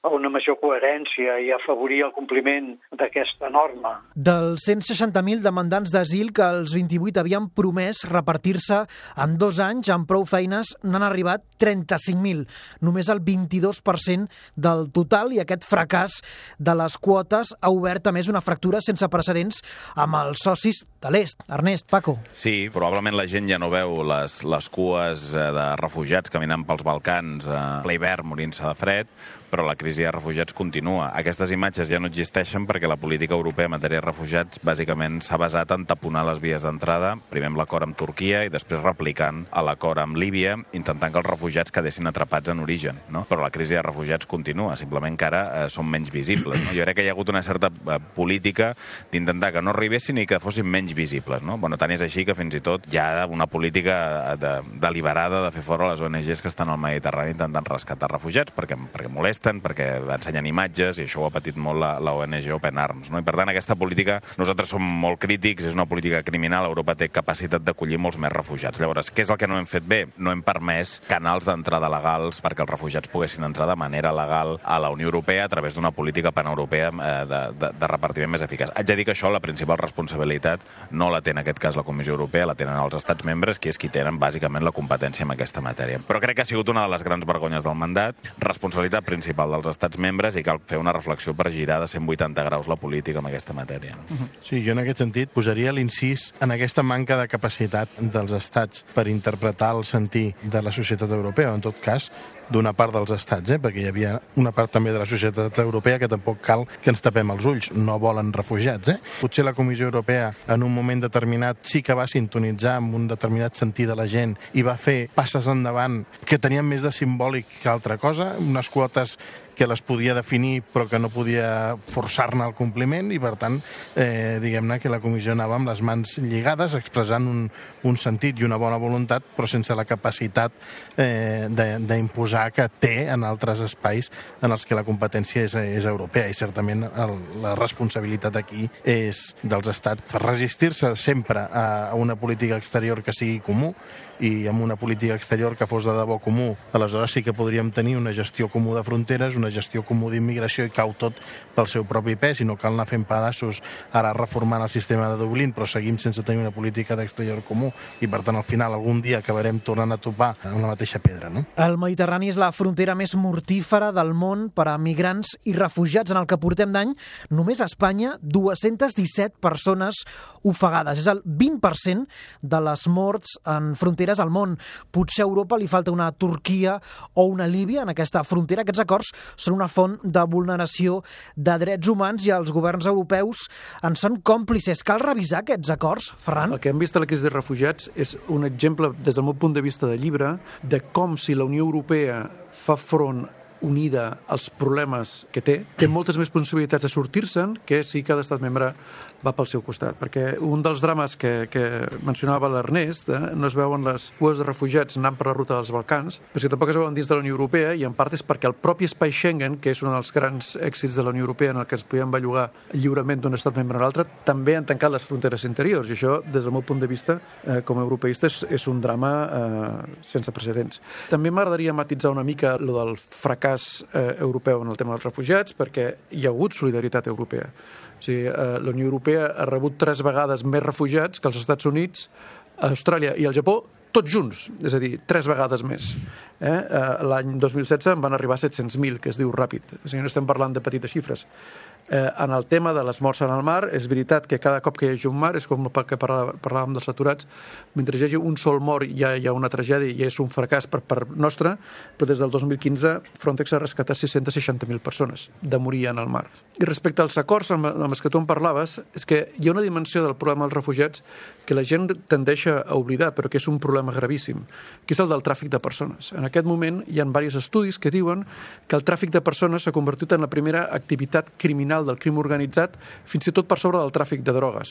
a una major coherència i afavorir el compliment d'aquesta norma. Dels cent seixanta mil demandants d'asil que els vint-i-vuit havien promès repartir-se en dos anys amb prou feines, n'han arribat trenta-cinc mil, només el vint-i-dos per cent del total, i aquest fracàs de les quotes ha obert a més una fractura sense precedents amb els socis de l'Est. Ernest, Paco. Sí, probablement la gent ja no veu les, les cues de refugiats caminant pels Balcans a ple hivern morint-se de fred, però la crisi de refugiats continua. Aquestes imatges ja no existeixen perquè la política europea en matèria de refugiats bàsicament s'ha basat en taponar les vies d'entrada, primer amb l'acord amb Turquia i després replicant a l'acord amb Líbia, intentant que els refugiats quedessin atrapats en origen, no? Però la crisi de refugiats continua, simplement que ara eh, són menys visibles, no? Jo crec que hi ha hagut una certa eh, política d'intentar que no arribessin i que fossin menys visibles, no? Bueno, tant és així que fins i tot hi ha una política de, deliberada de fer fora les O N Ges que estan al Mediterrani intentant rescatar refugiats perquè, perquè molesten, perquè ensenyen imatges, i això ho ha patit molt la, la O N G Open Arms, no? I per tant aquesta política, nosaltres som molt crítics, és una política criminal, Europa té capacitat d'acollir molts més refugiats. Llavors, què és el que no hem fet bé? No hem permès canals d'entrada legals perquè els refugiats poguessin entrar de manera legal a la Unió Europea a través d'una política paneuropea eh, de, de, de repartiment més eficaç. Haig de dir que això, la principal responsabilitat, no la té en aquest cas la Comissió Europea, la tenen els estats membres, que és qui tenen bàsicament la competència en aquesta matèria. Però crec que ha sigut una de les grans vergonyes del mandat, responsabilitat principal dels estats membres, i cal fer una reflexió per girar de cent vuitanta graus la política en aquesta matèria. Sí, jo en aquest sentit posaria l'incís en aquesta manca de capacitat dels estats per interpretar el sentir de la societat europea, en tot cas d'una part dels estats, eh? Perquè hi havia una part també de la societat europea que tampoc cal que ens tapem els ulls, no volen refugiats. Eh? Potser la Comissió Europea en un moment determinat sí que va sintonitzar amb un determinat sentir de la gent i va fer passes endavant que tenien més de simbòlic que altra cosa, unes quotes que les podia definir però que no podia forçar-ne el compliment, i per tant eh, diguem-ne que la comissió anava amb les mans lligades expressant un, un sentit i una bona voluntat però sense la capacitat eh, d'imposar que té en altres espais en els que la competència és, és europea, i certament el, la responsabilitat aquí és dels estats per resistir-se sempre a, a una política exterior que sigui comú, i amb una política exterior que fos de debò comú, aleshores sí que podríem tenir una gestió comú de fronteres, una gestió comú d'immigració, i cau tot pel seu propi pes i no cal anar fent pedaços ara reformant el sistema de Dublín, però seguim sense tenir una política d'exterior comú, i per tant al final algun dia acabarem tornant a topar amb la mateixa pedra, no? El Mediterrani és la frontera més mortífera del món per a migrants i refugiats. En el que portem d'any, només a Espanya, dues-centes disset persones ofegades. És el vint per cent de les morts en fronteres al món. Potser a Europa li falta una Turquia o una Líbia en aquesta frontera. Aquests acords són una font de vulneració de drets humans i els governs europeus en són còmplices. Cal revisar aquests acords, Ferran? El que hem vist a la crisi de refugiats és un exemple, des del meu punt de vista de llibre, de com si la Unió Europea fa front unida als problemes que té, té moltes més possibilitats de sortir-se'n que si cada estat membre va pel seu costat. Perquè un dels drames que, que mencionava l'Ernest, eh, no es veuen les cues de refugiats anant per la ruta dels Balcans, però si tampoc es veuen dins de la Unió Europea, i en part és perquè el propi espai Schengen, que és un dels grans èxits de la Unió Europea en el que ens podíem bellugar lliurement d'un estat membre a l'altre, també han tancat les fronteres interiors, i això, des del meu punt de vista, eh, com a europeista, és, és un drama eh, sense precedents. També m'agradaria matitzar una mica lo del fracàs eh, europeu en el tema dels refugiats, perquè hi ha hagut solidaritat europea. O sigui, eh, la Unió Europea ha rebut tres vegades més refugiats que els Estats Units, Austràlia i el Japó, tots junts, és a dir, tres vegades més. Eh? Eh, L'any dos mil setze en van arribar set-cents mil, que es diu ràpid. O sigui, no estem parlant de petites xifres. Eh, en el tema de les morts en el mar, és veritat que cada cop que hi hagi un mar, és com el que parlàvem dels aturats, mentre hi hagi un sol mort ja hi ha una tragèdia i és un fracàs per part nostra, però des del dos mil quinze Frontex ha rescatat sis-centes seixanta mil persones de morir en el mar. I respecte als acords amb, amb els que tu en parlaves, és que hi ha una dimensió del problema dels refugiats que la gent tendeix a oblidar, però que és un problema gravíssim, que és el del tràfic de persones. En aquest moment hi ha diversos estudis que diuen que el tràfic de persones s'ha convertit en la primera activitat criminal del crim organitzat, fins i tot per sobre del tràfic de drogues.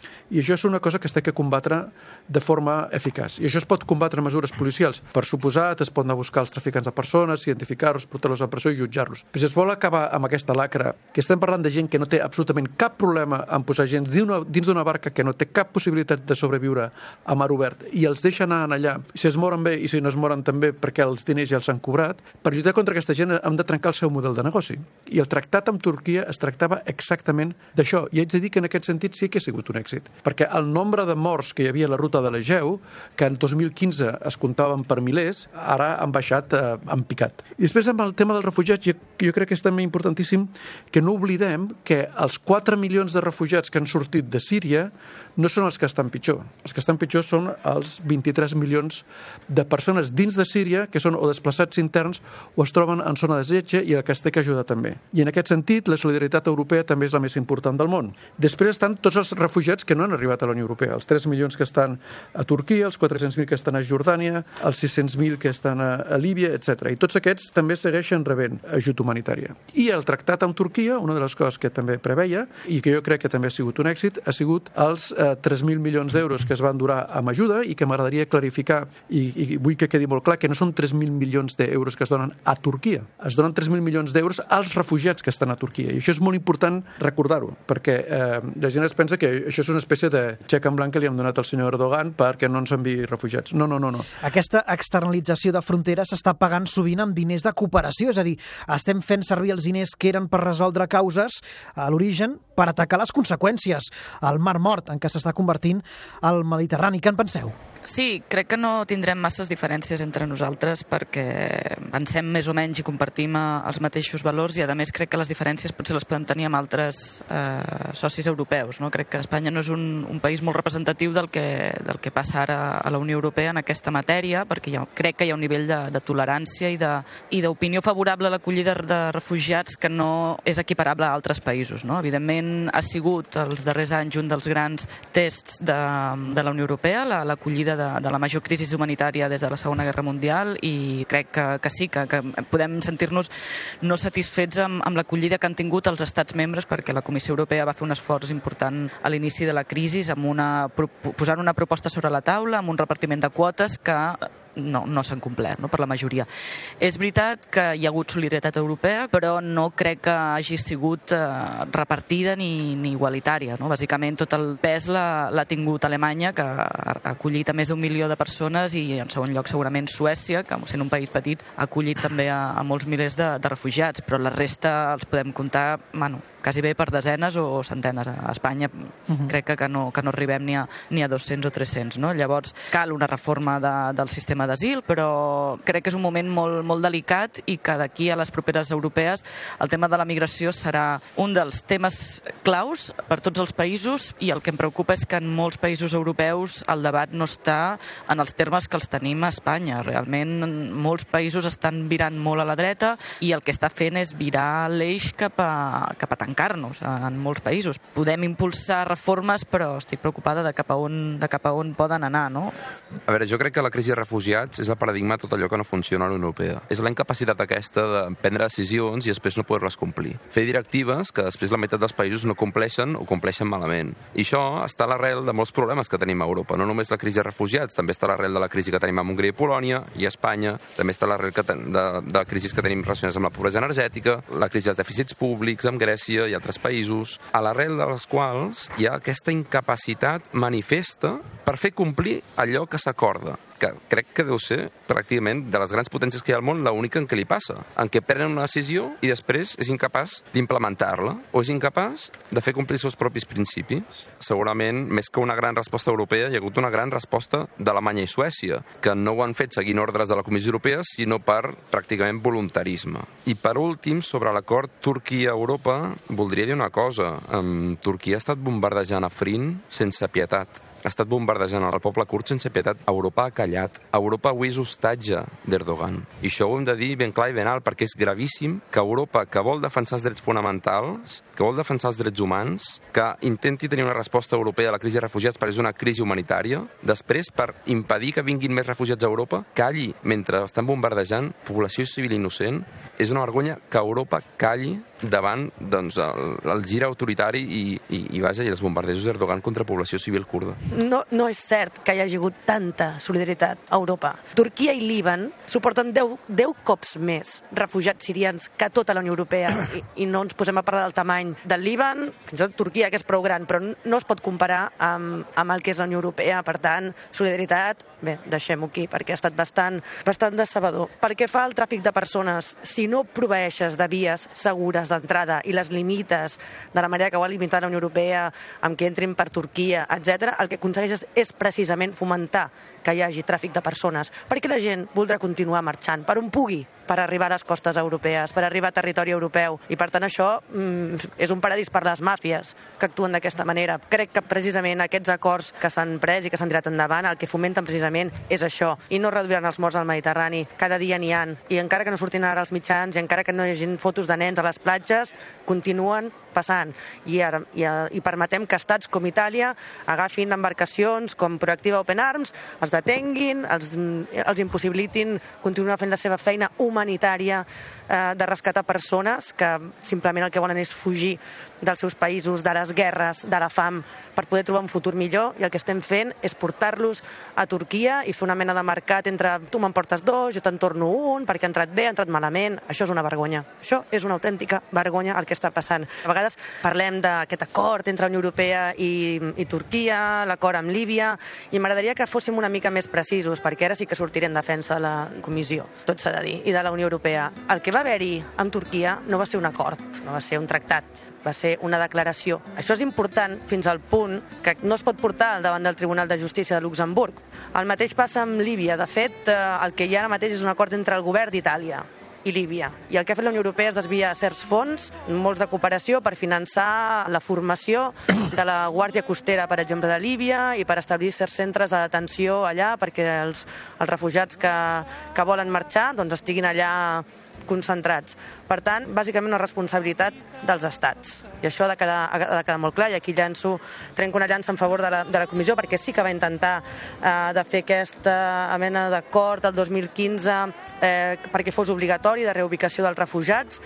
I això és una cosa que es té que combatre de forma eficaç. I això es pot combatre amb mesures policials. Per suposat, es pot anar a buscar els traficants de persones, identificar-los, portar-los a presó i jutjar-los. Però si es vol acabar amb aquesta lacra, que estem parlant de gent que no té absolutament cap problema en posar gent dins d'una barca que no té cap possibilitat de sobreviure a mar obert i els deixa anar allà, si es moren bé i si no es moren també perquè els diners ja els han cobrat, per lluitar contra aquesta gent hem de trencar el seu model de negoci. I el tractat amb Turquia es tractava exactament d'això. I haig de dir que en aquest sentit sí que ha sigut un èxit. Perquè el nombre de morts que hi havia a la ruta de l'Egeu, que en dos mil quinze es comptaven per milers, ara han baixat, eh, han picat. I després amb el tema dels refugiats, jo, jo crec que és també importantíssim que no oblidem que els quatre milions de refugiats que han sortit de Síria no són els que estan pitjor. Els que estan pitjor són els vint-i-tres milions de persones dins de Síria que són o desplaçats interns o es troben en zona de setge i el que es té que ajudar també. I en aquest sentit, la solidaritat europea també és la més important del món. Després estan tots els refugiats que no han arribat a la Unió Europea, els tres milions que estan a Turquia, els quatre-cents mil que estan a Jordània, els sis-cents mil que estan a, a Líbia, etcètera. I tots aquests també segueixen rebent ajut humanitària. I el tractat amb Turquia, una de les coses que també preveia, i que jo crec que també ha sigut un èxit, ha sigut els eh, tres mil milions d'euros que es van durar amb ajuda i que m'agradaria clarificar, i, i vull que quedi molt clar, que no són tres mil milions d'euros que es donen a Turquia. Es donen tres mil milions d'euros als refugiats que estan a Turquia. I això és molt important recordar-ho, perquè eh, la gent es pensa que això és una espècie de xec en blanc que li hem donat al senyor Erdogan perquè no ens enviï refugiats. No, no, no, no. Aquesta externalització de fronteres s'està pagant sovint amb diners de cooperació, és a dir, estem fent servir els diners que eren per resoldre causes a l'origen per atacar les conseqüències, el mar mort en què s'està convertint el Mediterrani. Què en penseu? Sí, crec que no tindrem masses diferències entre nosaltres perquè pensem més o menys i compartim els mateixos valors i, a més, crec que les diferències potser les podem tenir amb altres eh, socis europeus. No? Crec que Espanya no és un, un país molt representatiu del que, del que passa ara a la Unió Europea en aquesta matèria, perquè jo crec que hi ha un nivell de, de tolerància i d'opinió favorable a l'acollida de refugiats que no és equiparable a altres països. No? Evidentment, ha sigut els darrers anys un dels grans tests de, de la Unió Europea, l'acollida de, de la major crisi humanitària des de la Segona Guerra Mundial, i crec que, que sí, que, que podem sentir-nos no satisfets amb, amb l'acollida que han tingut els estats membres, perquè la Comissió Europea va fer un esforç important a l'inici de la crisi amb una, posant una proposta sobre la taula, amb un repartiment de quotes que no, no s'han complert, no, per la majoria. És veritat que hi ha hagut solidaritat europea, però no crec que hagi sigut eh, repartida ni, ni igualitària. No? Bàsicament, tot el pes l'ha tingut Alemanya, que ha acollit a més d'un milió de persones, i en segon lloc segurament Suècia, que sent un país petit ha acollit també a, a molts milers de, de refugiats, però la resta els podem comptar, bueno, quasi bé per desenes o centenes. A Espanya uh-huh. crec que, que, no, que no arribem ni a, ni a dos-cents o tres-cents. No? Llavors, cal una reforma de, del sistema d'asil, però crec que és un moment molt, molt delicat i que d'aquí a les properes europees el tema de la migració serà un dels temes claus per tots els països, i el que em preocupa és que en molts països europeus el debat no està en els termes que els tenim a Espanya. Realment, molts països estan virant molt a la dreta i el que està fent és virar l'eix cap a, cap a tancar-nos en molts països. Podem impulsar reformes, però estic preocupada de cap a on, de cap a on poden anar, no? A veure, jo crec que la crisi de refugiats és el paradigma de tot allò que no funciona a la Unió Europea. És la incapacitat aquesta de prendre decisions i després no poder-les complir. Fer directives que després la meitat dels països no compleixen o compleixen malament. I això està a l'arrel de molts problemes que tenim a Europa. No només la crisi de refugiats, també està a l'arrel de la crisi que tenim a Hongria i Polònia i a Espanya. També està a l'arrel de, de la crisi que tenim relacionades amb la pobresa energètica, la crisi dels dèficits públics amb Grècia i altres països, a l'arrel de les quals hi ha aquesta incapacitat manifesta per fer complir allò que s'acorda, que crec que deu ser pràcticament de les grans potències que hi ha al món l'única en què li passa, en què prenen una decisió i després és incapaç d'implementar-la o és incapaç de fer complir els seus propis principis. Segurament, més que una gran resposta europea, hi ha hagut una gran resposta d'Alemanya i Suècia, que no ho han fet seguint ordres de la Comissió Europea, sinó per pràcticament voluntarisme. I per últim, sobre l'acord Turquia-Europa, voldria dir una cosa. Um, Turquia ha estat bombardejant Afrin sense pietat. Ha estat bombardejant el poble kurd sense pietat. Europa ha callat. Europa avui és hostatge d'Erdogan. I això ho hem de dir ben clar i ben alt, perquè és gravíssim que Europa, que vol defensar els drets fonamentals, que vol defensar els drets humans, que intenti tenir una resposta europea a la crisi de refugiats perquè és una crisi humanitària, després, per impedir que vinguin més refugiats a Europa, calli mentre estan bombardejant població civil innocent. És una vergonya que Europa calli davant doncs, el, el gir autoritari i, i, i, vaja, i els bombardejos d'Erdogan contra població civil kurda. No, no és cert que hi hagi hagut tanta solidaritat a Europa. Turquia i Líban suporten deu cops més refugiats sirians que tota la Unió Europea i, i no ens posem a parlar del tamany del Líban, fins i tot Turquia, que és prou gran, però no es pot comparar amb, amb el que és la Unió Europea. Per tant, solidaritat, bé, deixem-ho aquí, perquè ha estat bastant, bastant decebedor. Pel que fa al tràfic de persones, si no proveeixes de vies segures d'entrada i les limites de la manera que ho ha limitat la Unió Europea amb que entrin per Turquia, etcètera, el que aconsegueixes és precisament fomentar que hi hagi tràfic de persones, perquè la gent voldrà continuar marxant per on pugui, per arribar a les costes europees, per arribar a territori europeu. I per tant això mm, és un paradís per les màfies que actuen d'aquesta manera. Crec que precisament aquests acords que s'han pres i que s'han tirat endavant el que fomenten precisament és això, i no reduiran els morts al Mediterrani. Cada dia n'hi ha, i encara que no surtin ara els mitjans i encara que no hi hagi fotos de nens a les platges, continuen passant. I, ara, i, i permetem que estats com Itàlia agafin embarcacions com Proactiva Open Arms, els detenguin, els, els impossibilitin continuar fent la seva feina humanitària eh, de rescatar persones que simplement el que volen és fugir dels seus països, de les guerres, de la fam, per poder trobar un futur millor, i el que estem fent és portar-los a Turquia i fer una mena de mercat entre tu me'n portes dos, jo te'n torno un, perquè ha entrat bé, ha entrat malament. Això és una vergonya. Això és una autèntica vergonya el que està passant. A vegades parlem d'aquest acord entre la Unió Europea i, i Turquia, l'acord amb Líbia, i m'agradaria que fóssim una mica més precisos, perquè ara sí que sortiré en defensa de la Comissió, tot s'ha de dir, i de la Unió Europea. El que va haver-hi amb Turquia no va ser un acord, no va ser un tractat, va ser una declaració. Això és important fins al punt que no es pot portar davant del Tribunal de Justícia de Luxemburg. El mateix passa amb Líbia. De fet, el que hi ha ara mateix és un acord entre el govern d'Itàlia i Líbia. I el que ha fet la Unió Europea és desviar certs fons, molts de cooperació, per finançar la formació de la Guàrdia Costera, per exemple, de Líbia, i per establir certs centres de detenció allà perquè els, els refugiats que, que volen marxar doncs, estiguin allà concentrats. Per tant, bàsicament una responsabilitat dels estats. I això ha de quedar, ha de quedar molt clar, i aquí llanço, trenco una llança en favor de la, de la Comissió, perquè sí que va intentar eh, de fer aquesta mena d'acord el dos mil quinze eh, perquè fos obligatori de reubicació dels refugiats,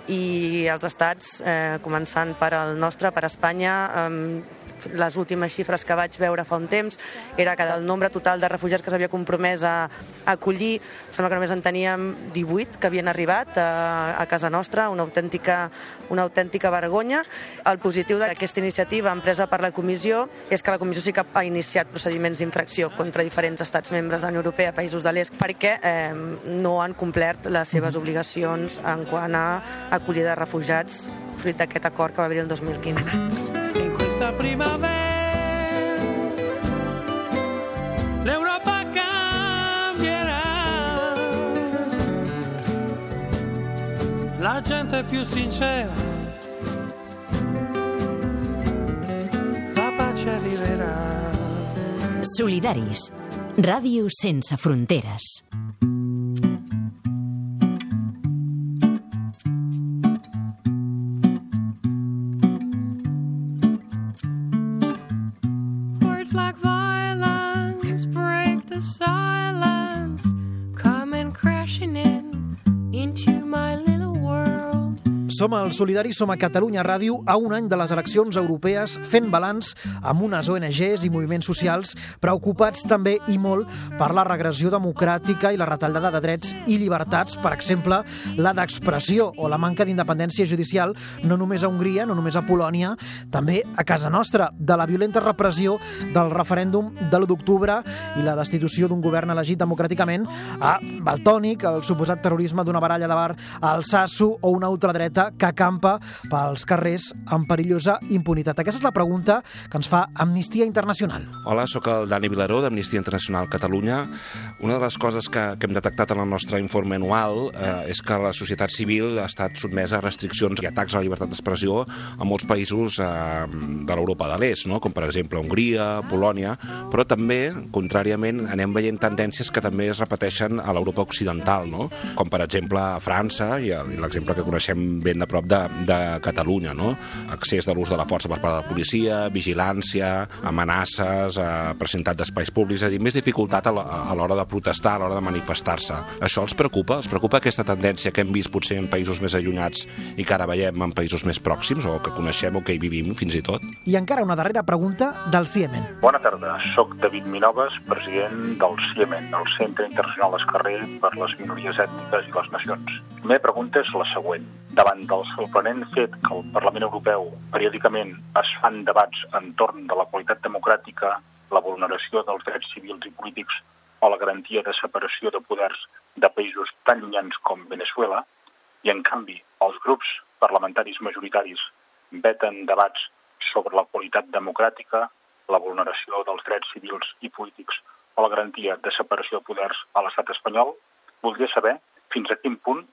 i els estats, eh, començant per el nostre, per Espanya, eh, les últimes xifres que vaig veure fa un temps era que el nombre total de refugiats que s'havia compromès a, a acollir, sembla que només en teníem divuit que havien arribat a, a casa nostra, una autèntica, una autèntica vergonya. El positiu d'aquesta iniciativa empresa per la Comissió és que la Comissió sí que ha iniciat procediments d'infracció contra diferents estats membres de la Unió Europea, països de l'est, perquè eh, no han complert les seves obligacions en quant a acollida de refugiats fruit d'aquest acord que va haver-hi el dos mil quinze. Primavera, l'Europa cambierà, la gente è più sincera, la pace arriverà. Solidaris, ràdio sense fronteres. Like violence, break the silence, coming crashing in into my little world. Som al Solidaris, som a Catalunya Ràdio, a un any de les eleccions europees, fent balanç amb unes O N Ges i moviments socials preocupats també i molt per la regressió democràtica i la retallada de drets i llibertats, per exemple, la d'expressió o la manca d'independència judicial, no només a Hongria, no només a Polònia, també a casa nostra, de la violenta repressió del referèndum de l'u d'octubre i la destitució d'un govern elegit democràticament, a Valtònic, el suposat terrorisme d'una baralla de bar al Sasso o una ultradreta que acampa pels carrers amb perillosa impunitat. Aquesta és la pregunta que ens fa Amnistia Internacional. Hola, sóc el Dani Vilaró d'Amnistia Internacional Catalunya. Una de les coses que, que hem detectat en el nostre informe anual eh, és que la societat civil ha estat sotmesa a restriccions i atacs a la llibertat d'expressió a molts països eh, de l'Europa de l'Est, no? Com per exemple Hongria, Polònia, però també, contràriament, anem veient tendències que també es repeteixen a l'Europa occidental, no? Com per exemple a França, i l'exemple que coneixem bé ben a prop de, de Catalunya, no? Accés de l'ús de la força per part de la policia, vigilància, amenaces, eh, presentat d'espais públics, és a dir, més dificultat a l'hora de protestar, a l'hora de manifestar-se. Això els preocupa? Els preocupa aquesta tendència que hem vist potser en països més allunyats i que ara veiem en països més pròxims, o que coneixem o que hi vivim fins i tot? I encara una darrera pregunta del Ciemen. Bona tarda, soc David Minoves, president del Ciemen, el Centre Internacional Esquerrer per les Minories Ètniques i les Nacions. La meva pregunta és la següent. Davant del sorprenent fet que al Parlament Europeu periòdicament es fan debats entorn de la qualitat democràtica, la vulneració dels drets civils i polítics o la garantia de separació de poders de països tan llunyans com Venezuela, i en canvi els grups parlamentaris majoritaris veten debats sobre la qualitat democràtica, la vulneració dels drets civils i polítics o la garantia de separació de poders a l'estat espanyol, voldria saber fins a quin punt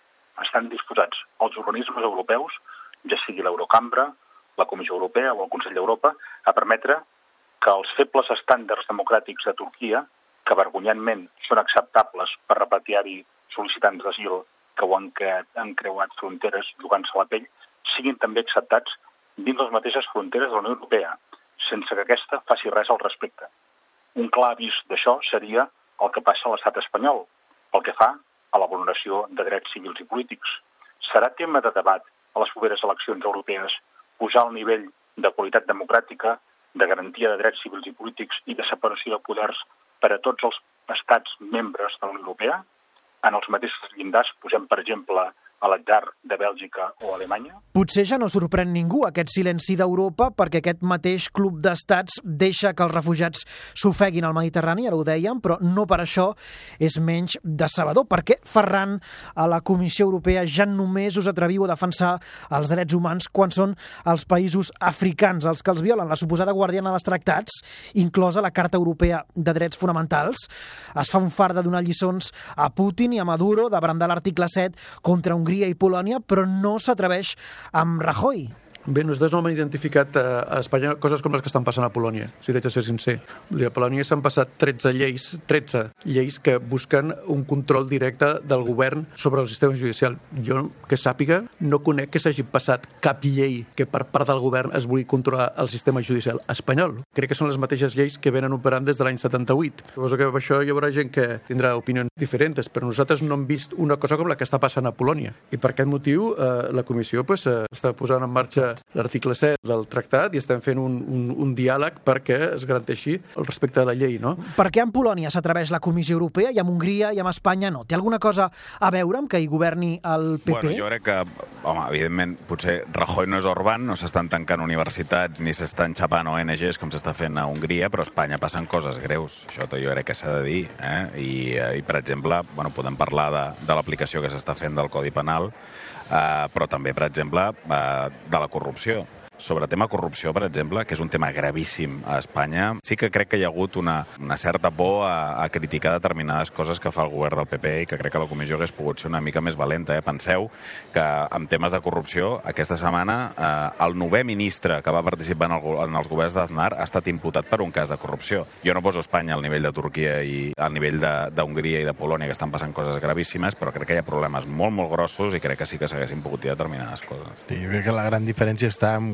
estan disposats els organismes europeus, ja sigui l'Eurocambra, la Comissió Europea o el Consell d'Europa, a permetre que els febles estàndards democràtics de Turquia, que vergonyantment són acceptables per repatriar-hi sol·licitants d'asil que ho han, que han creuat fronteres jugant-se la pell, siguin també acceptats dins les mateixes fronteres de la Unió Europea, sense que aquesta faci res al respecte. Un clar avís d'això seria el que passa a l'estat espanyol, pel que fa a la vulneració de drets civils i polítics. Serà tema de debat a les properes eleccions europees posar el nivell de qualitat democràtica, de garantia de drets civils i polítics i de separació de poders per a tots els estats membres de la Unió Europea? En els mateixos llindars posem, per exemple, a l'atzar de Bèlgica o Alemanya? Potser ja no sorprèn ningú aquest silenci d'Europa, perquè aquest mateix club d'estats deixa que els refugiats s'ofeguin al Mediterrani, ara ho dèiem, però no per això és menys decebedor. Per què, Ferran, a la Comissió Europea ja només us atreviu a defensar els drets humans quan són els països africans els que els violen, la suposada guardiana dels tractats, inclosa la Carta Europea de Drets Fonamentals? Es fa un fart de donar lliçons a Putin i a Maduro, de brandar l'article set contra Hongria i Polònia, però no s'atreveix amb Rajoy. Bé, nosaltres no hem identificat a Espanya coses com les que estan passant a Polònia, si t'haig de ser sincer. A Polònia s'han passat tretze lleis, tretze lleis que busquen un control directe del govern sobre el sistema judicial. Jo, que sàpiga, no conec que s'hagi passat cap llei que per part del govern es vulgui controlar el sistema judicial espanyol. Crec que són les mateixes lleis que venen operant des de l'any setanta-vuit. Suposo que per això hi haurà gent que tindrà opinions diferents, però nosaltres no hem vist una cosa com la que està passant a Polònia. I per aquest motiu eh, la Comissió pues, eh, està posant en marxa l'article set del tractat i estem fent un, un, un diàleg perquè es garanteixi el respecte de la llei, no? Per què amb Polònia s'atreveix la Comissió Europea i amb Hongria i amb Espanya no? Té alguna cosa a veure amb que hi governi el P P? Bueno, jo crec que, home, evidentment, potser Rajoy no és Orbán, no s'estan tancant universitats ni s'estan xapant O N Ges com s'està fent a Hongria, però a Espanya passen coses greus. Això jo crec que s'ha de dir. Eh? I, I, per exemple, bueno, podem parlar de, de l'aplicació que s'està fent del Codi Penal, Uh, però també, per exemple, uh, de la corrupció. Sobre tema corrupció, per exemple, que és un tema gravíssim a Espanya, sí que crec que hi ha hagut una, una certa por a, a criticar determinades coses que fa el govern del P P i que crec que la comissió hagués pogut ser una mica més valenta. Eh? Penseu que en temes de corrupció, aquesta setmana, eh, el novè ministre que va participar en, el, en els governs d'Aznar ha estat imputat per un cas de corrupció. Jo no poso Espanya al nivell de Turquia i al nivell d'Hongria i de Polònia, que estan passant coses gravíssimes, però crec que hi ha problemes molt, molt grossos i crec que sí que s'haguessin pogut dir determinades coses. Sí, jo crec que la gran diferència està en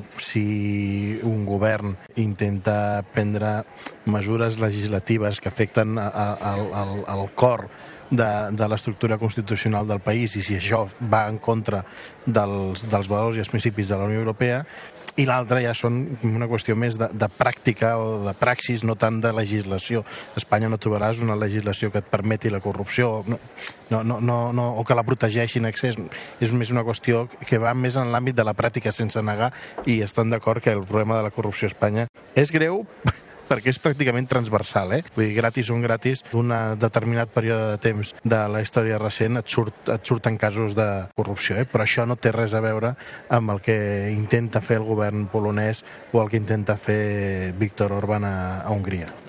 si un govern intenta prendre mesures legislatives que afecten al cor de, de l'estructura constitucional del país i si això va en contra dels, dels valors i els principis de la Unió Europea, i l'altra ja són una qüestió més de, de pràctica o de praxis, no tant de legislació. A Espanya no trobaràs una legislació que et permeti la corrupció no, no, no, no, no, o que la protegeixi en excés. És més una qüestió que va més en l'àmbit de la pràctica, sense negar, i estan d'acord que el problema de la corrupció a Espanya és greu, perquè és pràcticament transversal, eh? Vull dir, gratis o gratis, un determinat període de temps de la història recent et, surt, et surten casos de corrupció, eh? Però això no té res a veure amb el que intenta fer el govern polonès o el que intenta fer Viktor Orbán a, a Hongria.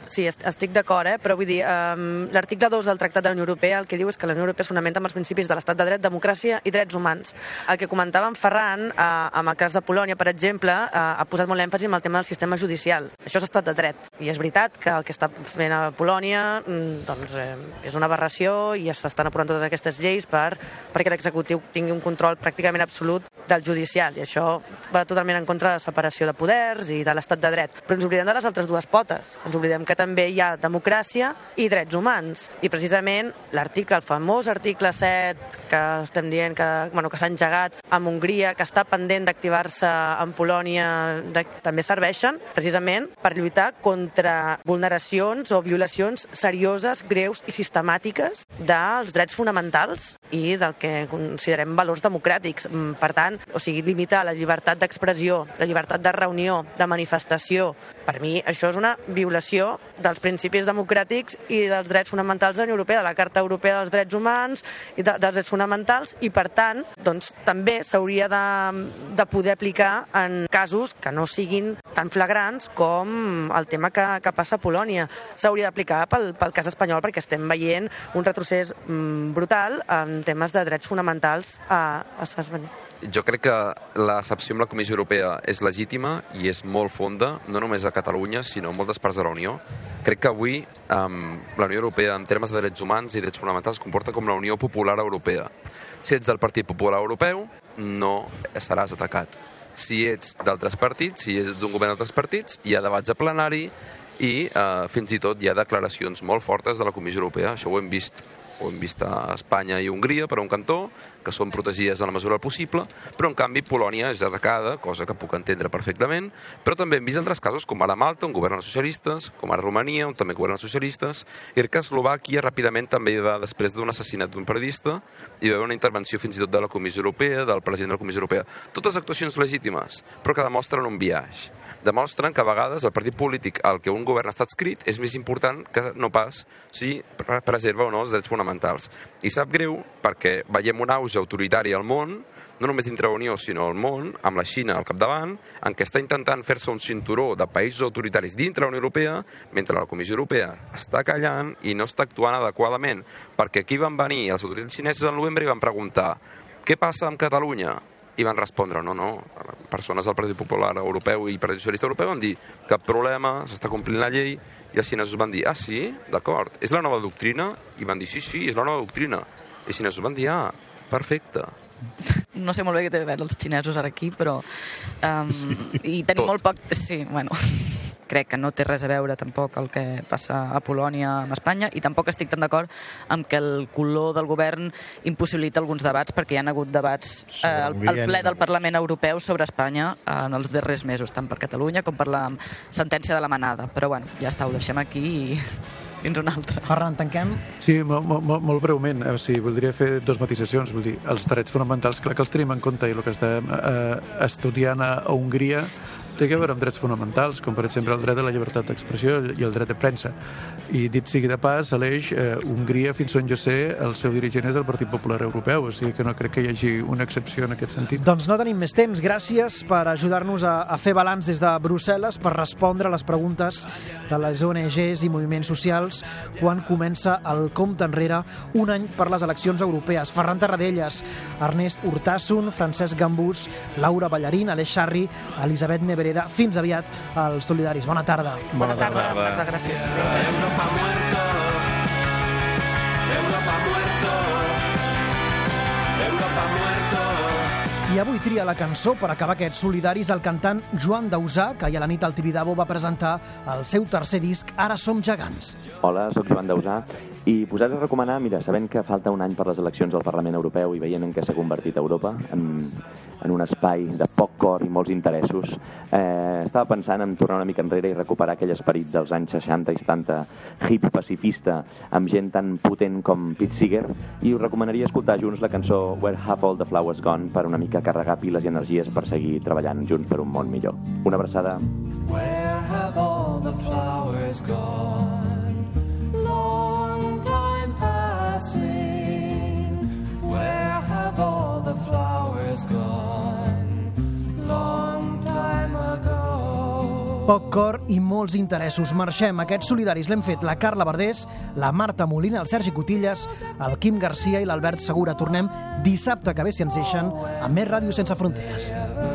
Sí, estic d'acord, eh? Però vull dir, um, l'article dos del Tractat de la Unió Europea el que diu és que la Unió Europea es fonamenta en els principis de l'estat de dret, democràcia i drets humans. El que comentava en Ferran, eh, amb el cas de Polònia, per exemple, eh, ha posat molt l'èmfasi en el tema del sistema judicial. Això és estat de dret. I és veritat que el que està fent a Polònia doncs, eh, és una aberració i s'estan aprovant totes aquestes lleis per, perquè l'executiu tingui un control pràcticament absolut del judicial. I això va totalment en contra de la separació de poders i de l'estat de dret. Però ens oblidem de les altres dues potes. Ens oblidem que també hi ha democràcia i drets humans. I precisament l'article, el famós article set, que estem dient que, bueno, que s'ha engegat amb Hongria, que està pendent d'activar-se en Polònia, de, també serveixen precisament per lluitar contra vulneracions o violacions serioses, greus i sistemàtiques dels drets fonamentals i del que considerem valors democràtics. Per tant, o sigui, limitar la llibertat d'expressió, la llibertat de reunió, de manifestació, per mi això és una violació dels principis democràtics i dels drets fonamentals de la Unió Europea, de la Carta Europea dels Drets Humans i de, dels drets fonamentals, i per tant doncs, també s'hauria de, de poder aplicar en casos que no siguin tan flagrants com el tema que, que passa a Polònia. S'hauria d'aplicar pel, pel cas espanyol perquè estem veient un retrocés mm, brutal en temes de drets fonamentals a, a Espanya. Jo crec que l'excepció amb la Comissió Europea és legítima i és molt fonda, no només a Catalunya, sinó a moltes parts de la Unió. Crec que avui um, la Unió Europea, en termes de drets humans i drets fonamentals, es comporta com la Unió Popular Europea. Si ets del Partit Popular Europeu, no seràs atacat. Si ets d'altres partits, si ets d'un govern d'altres partits, hi ha debats a plenari i uh, fins i tot hi ha declaracions molt fortes de la Comissió Europea. Això ho hem vist. Ho hem vist a Espanya i Hongria, per un cantó, que són protegides en la mesura del possible, però en canvi Polònia és atacada, cosa que puc entendre perfectament, però també hem vist altres casos, com ara Malta, on governen els socialistes, com ara Romania, on també governen els socialistes, i crec que Eslovàquia ràpidament també va, després d'un assassinat d'un periodista, i va haver una intervenció fins i tot de la Comissió Europea, del president de la Comissió Europea. Totes actuacions legítimes, però que demostren un biaix. Demostren que a vegades el partit polític al que un govern està adscrit és més important que no pas si preserva o no els drets fonamentals. I sap greu perquè veiem un auge autoritari al món, no només dintre la Unió, sinó al món, amb la Xina al capdavant, en què està intentant fer-se un cinturó de països autoritaris dintre la Unió Europea, mentre la Comissió Europea està callant i no està actuant adequadament. Perquè aquí van venir els autoritats xineses al novembre i van preguntar què passa amb Catalunya? I van respondre, no, no, persones del Partit Popular Europeu i Partit Socialista Europeu van dir cap problema, s'està complint la llei, i els xinesos van dir, ah, sí? D'acord, és la nova doctrina? I van dir, sí, sí, és la nova doctrina. I els xinesos van dir, ah, perfecte. No sé molt bé què té a veure els xinesos ara aquí, però... Um, sí. I tenim Tot. molt poc... Sí, bueno... Crec que no té res a veure tampoc el que passa a Polònia amb Espanya, i tampoc estic tan d'acord amb que el color del govern impossibilita alguns debats, perquè hi ha hagut debats eh, al, al ple del Parlament Europeu sobre Espanya en els darrers mesos, tant per Catalunya com per la sentència de la manada. Però bueno, ja està, ho deixem aquí i fins una altra. Ferran, tanquem? Sí, molt, molt, molt breument. O sigui, voldria fer dos matisacions. Vull dir, els drets fonamentals, clar que els tenim en compte, i el que estem eh, estudiant a, a Hongria té a veure amb drets fonamentals, com per exemple el dret a la llibertat d'expressió i el dret de premsa. I dit sigui de pas, Aleix, eh, Hongria, fins on jo sé, el seu dirigent és del Partit Popular Europeu, o sigui que no crec que hi hagi una excepció en aquest sentit. Doncs no tenim més temps. Gràcies per ajudar-nos a, a fer balanç des de Brussel·les, per respondre a les preguntes de les O N Ges i moviments socials quan comença el compte enrere un any per les eleccions europees. Ferran Tarradellas, Ernest Urtasun, Francesc Gambús, Laura Ballarín, Aleix Sarri, Elisabet Nevereda. Fins aviat als Solidaris. Bona tarda. Bona tarda. Bona tarda. Gràcies. Europa muerto. Europa muerto. Europa muerto. I avui tria la cançó per acabar aquests Solidaris el cantant Joan Dausà, que ahir a la nit al Tibidabo va presentar el seu tercer disc Ara som gegants. Hola, sóc Joan Dausà. I posats a recomanar, mira, sabent que falta un any per les eleccions al Parlament Europeu i veient en què s'ha convertit Europa, en, en un espai de poc cor i molts interessos, eh, estava pensant en tornar una mica enrere i recuperar aquell esperit dels anys seixanta i setanta, hippie pacifista, amb gent tan potent com Pete Seeger, i us recomanaria escoltar junts la cançó Where Have All the Flowers Gone per una mica carregar piles i energies per seguir treballant junts per un món millor. Una abraçada. Where have all the flowers gone? Long time passing. Where have all the flowers gone? Long time ago. Poc cor i molts interessos. Marxem. Aquests solidaris l'hem fet la Carla Verdés, la Marta Molina, el Sergi Cotillas, el Quim Garcia i l'Albert Segura. Tornem dissabte que ve, si ens deixen, a més Ràdio Sense Fronteres.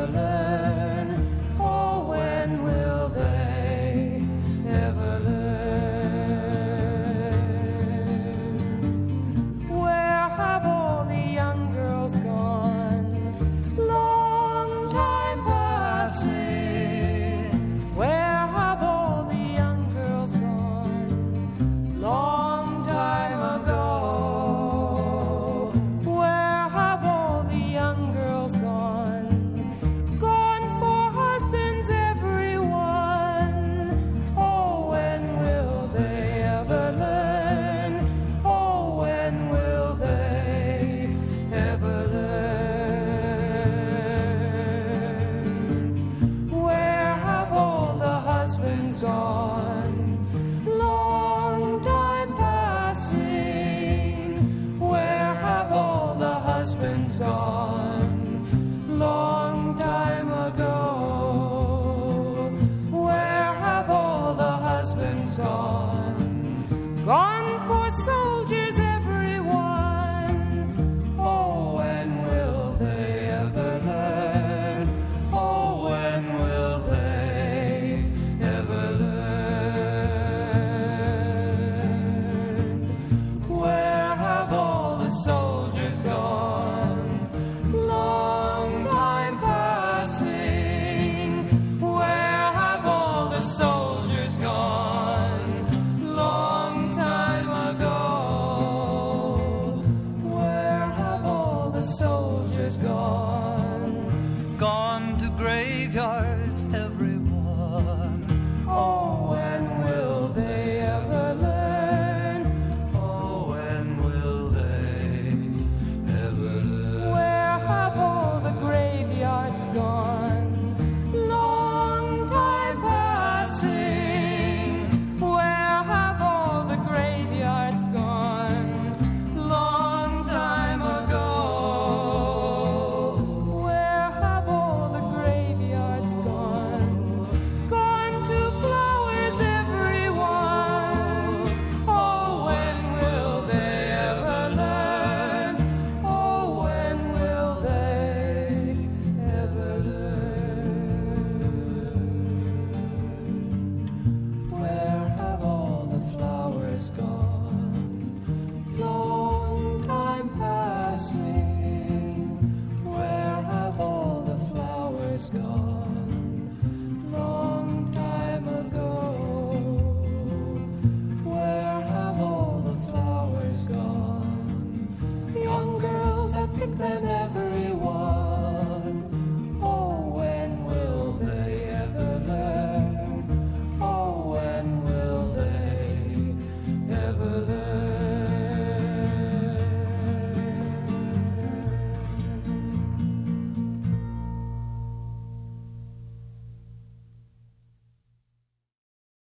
Gone long time ago. Where have all the husbands gone?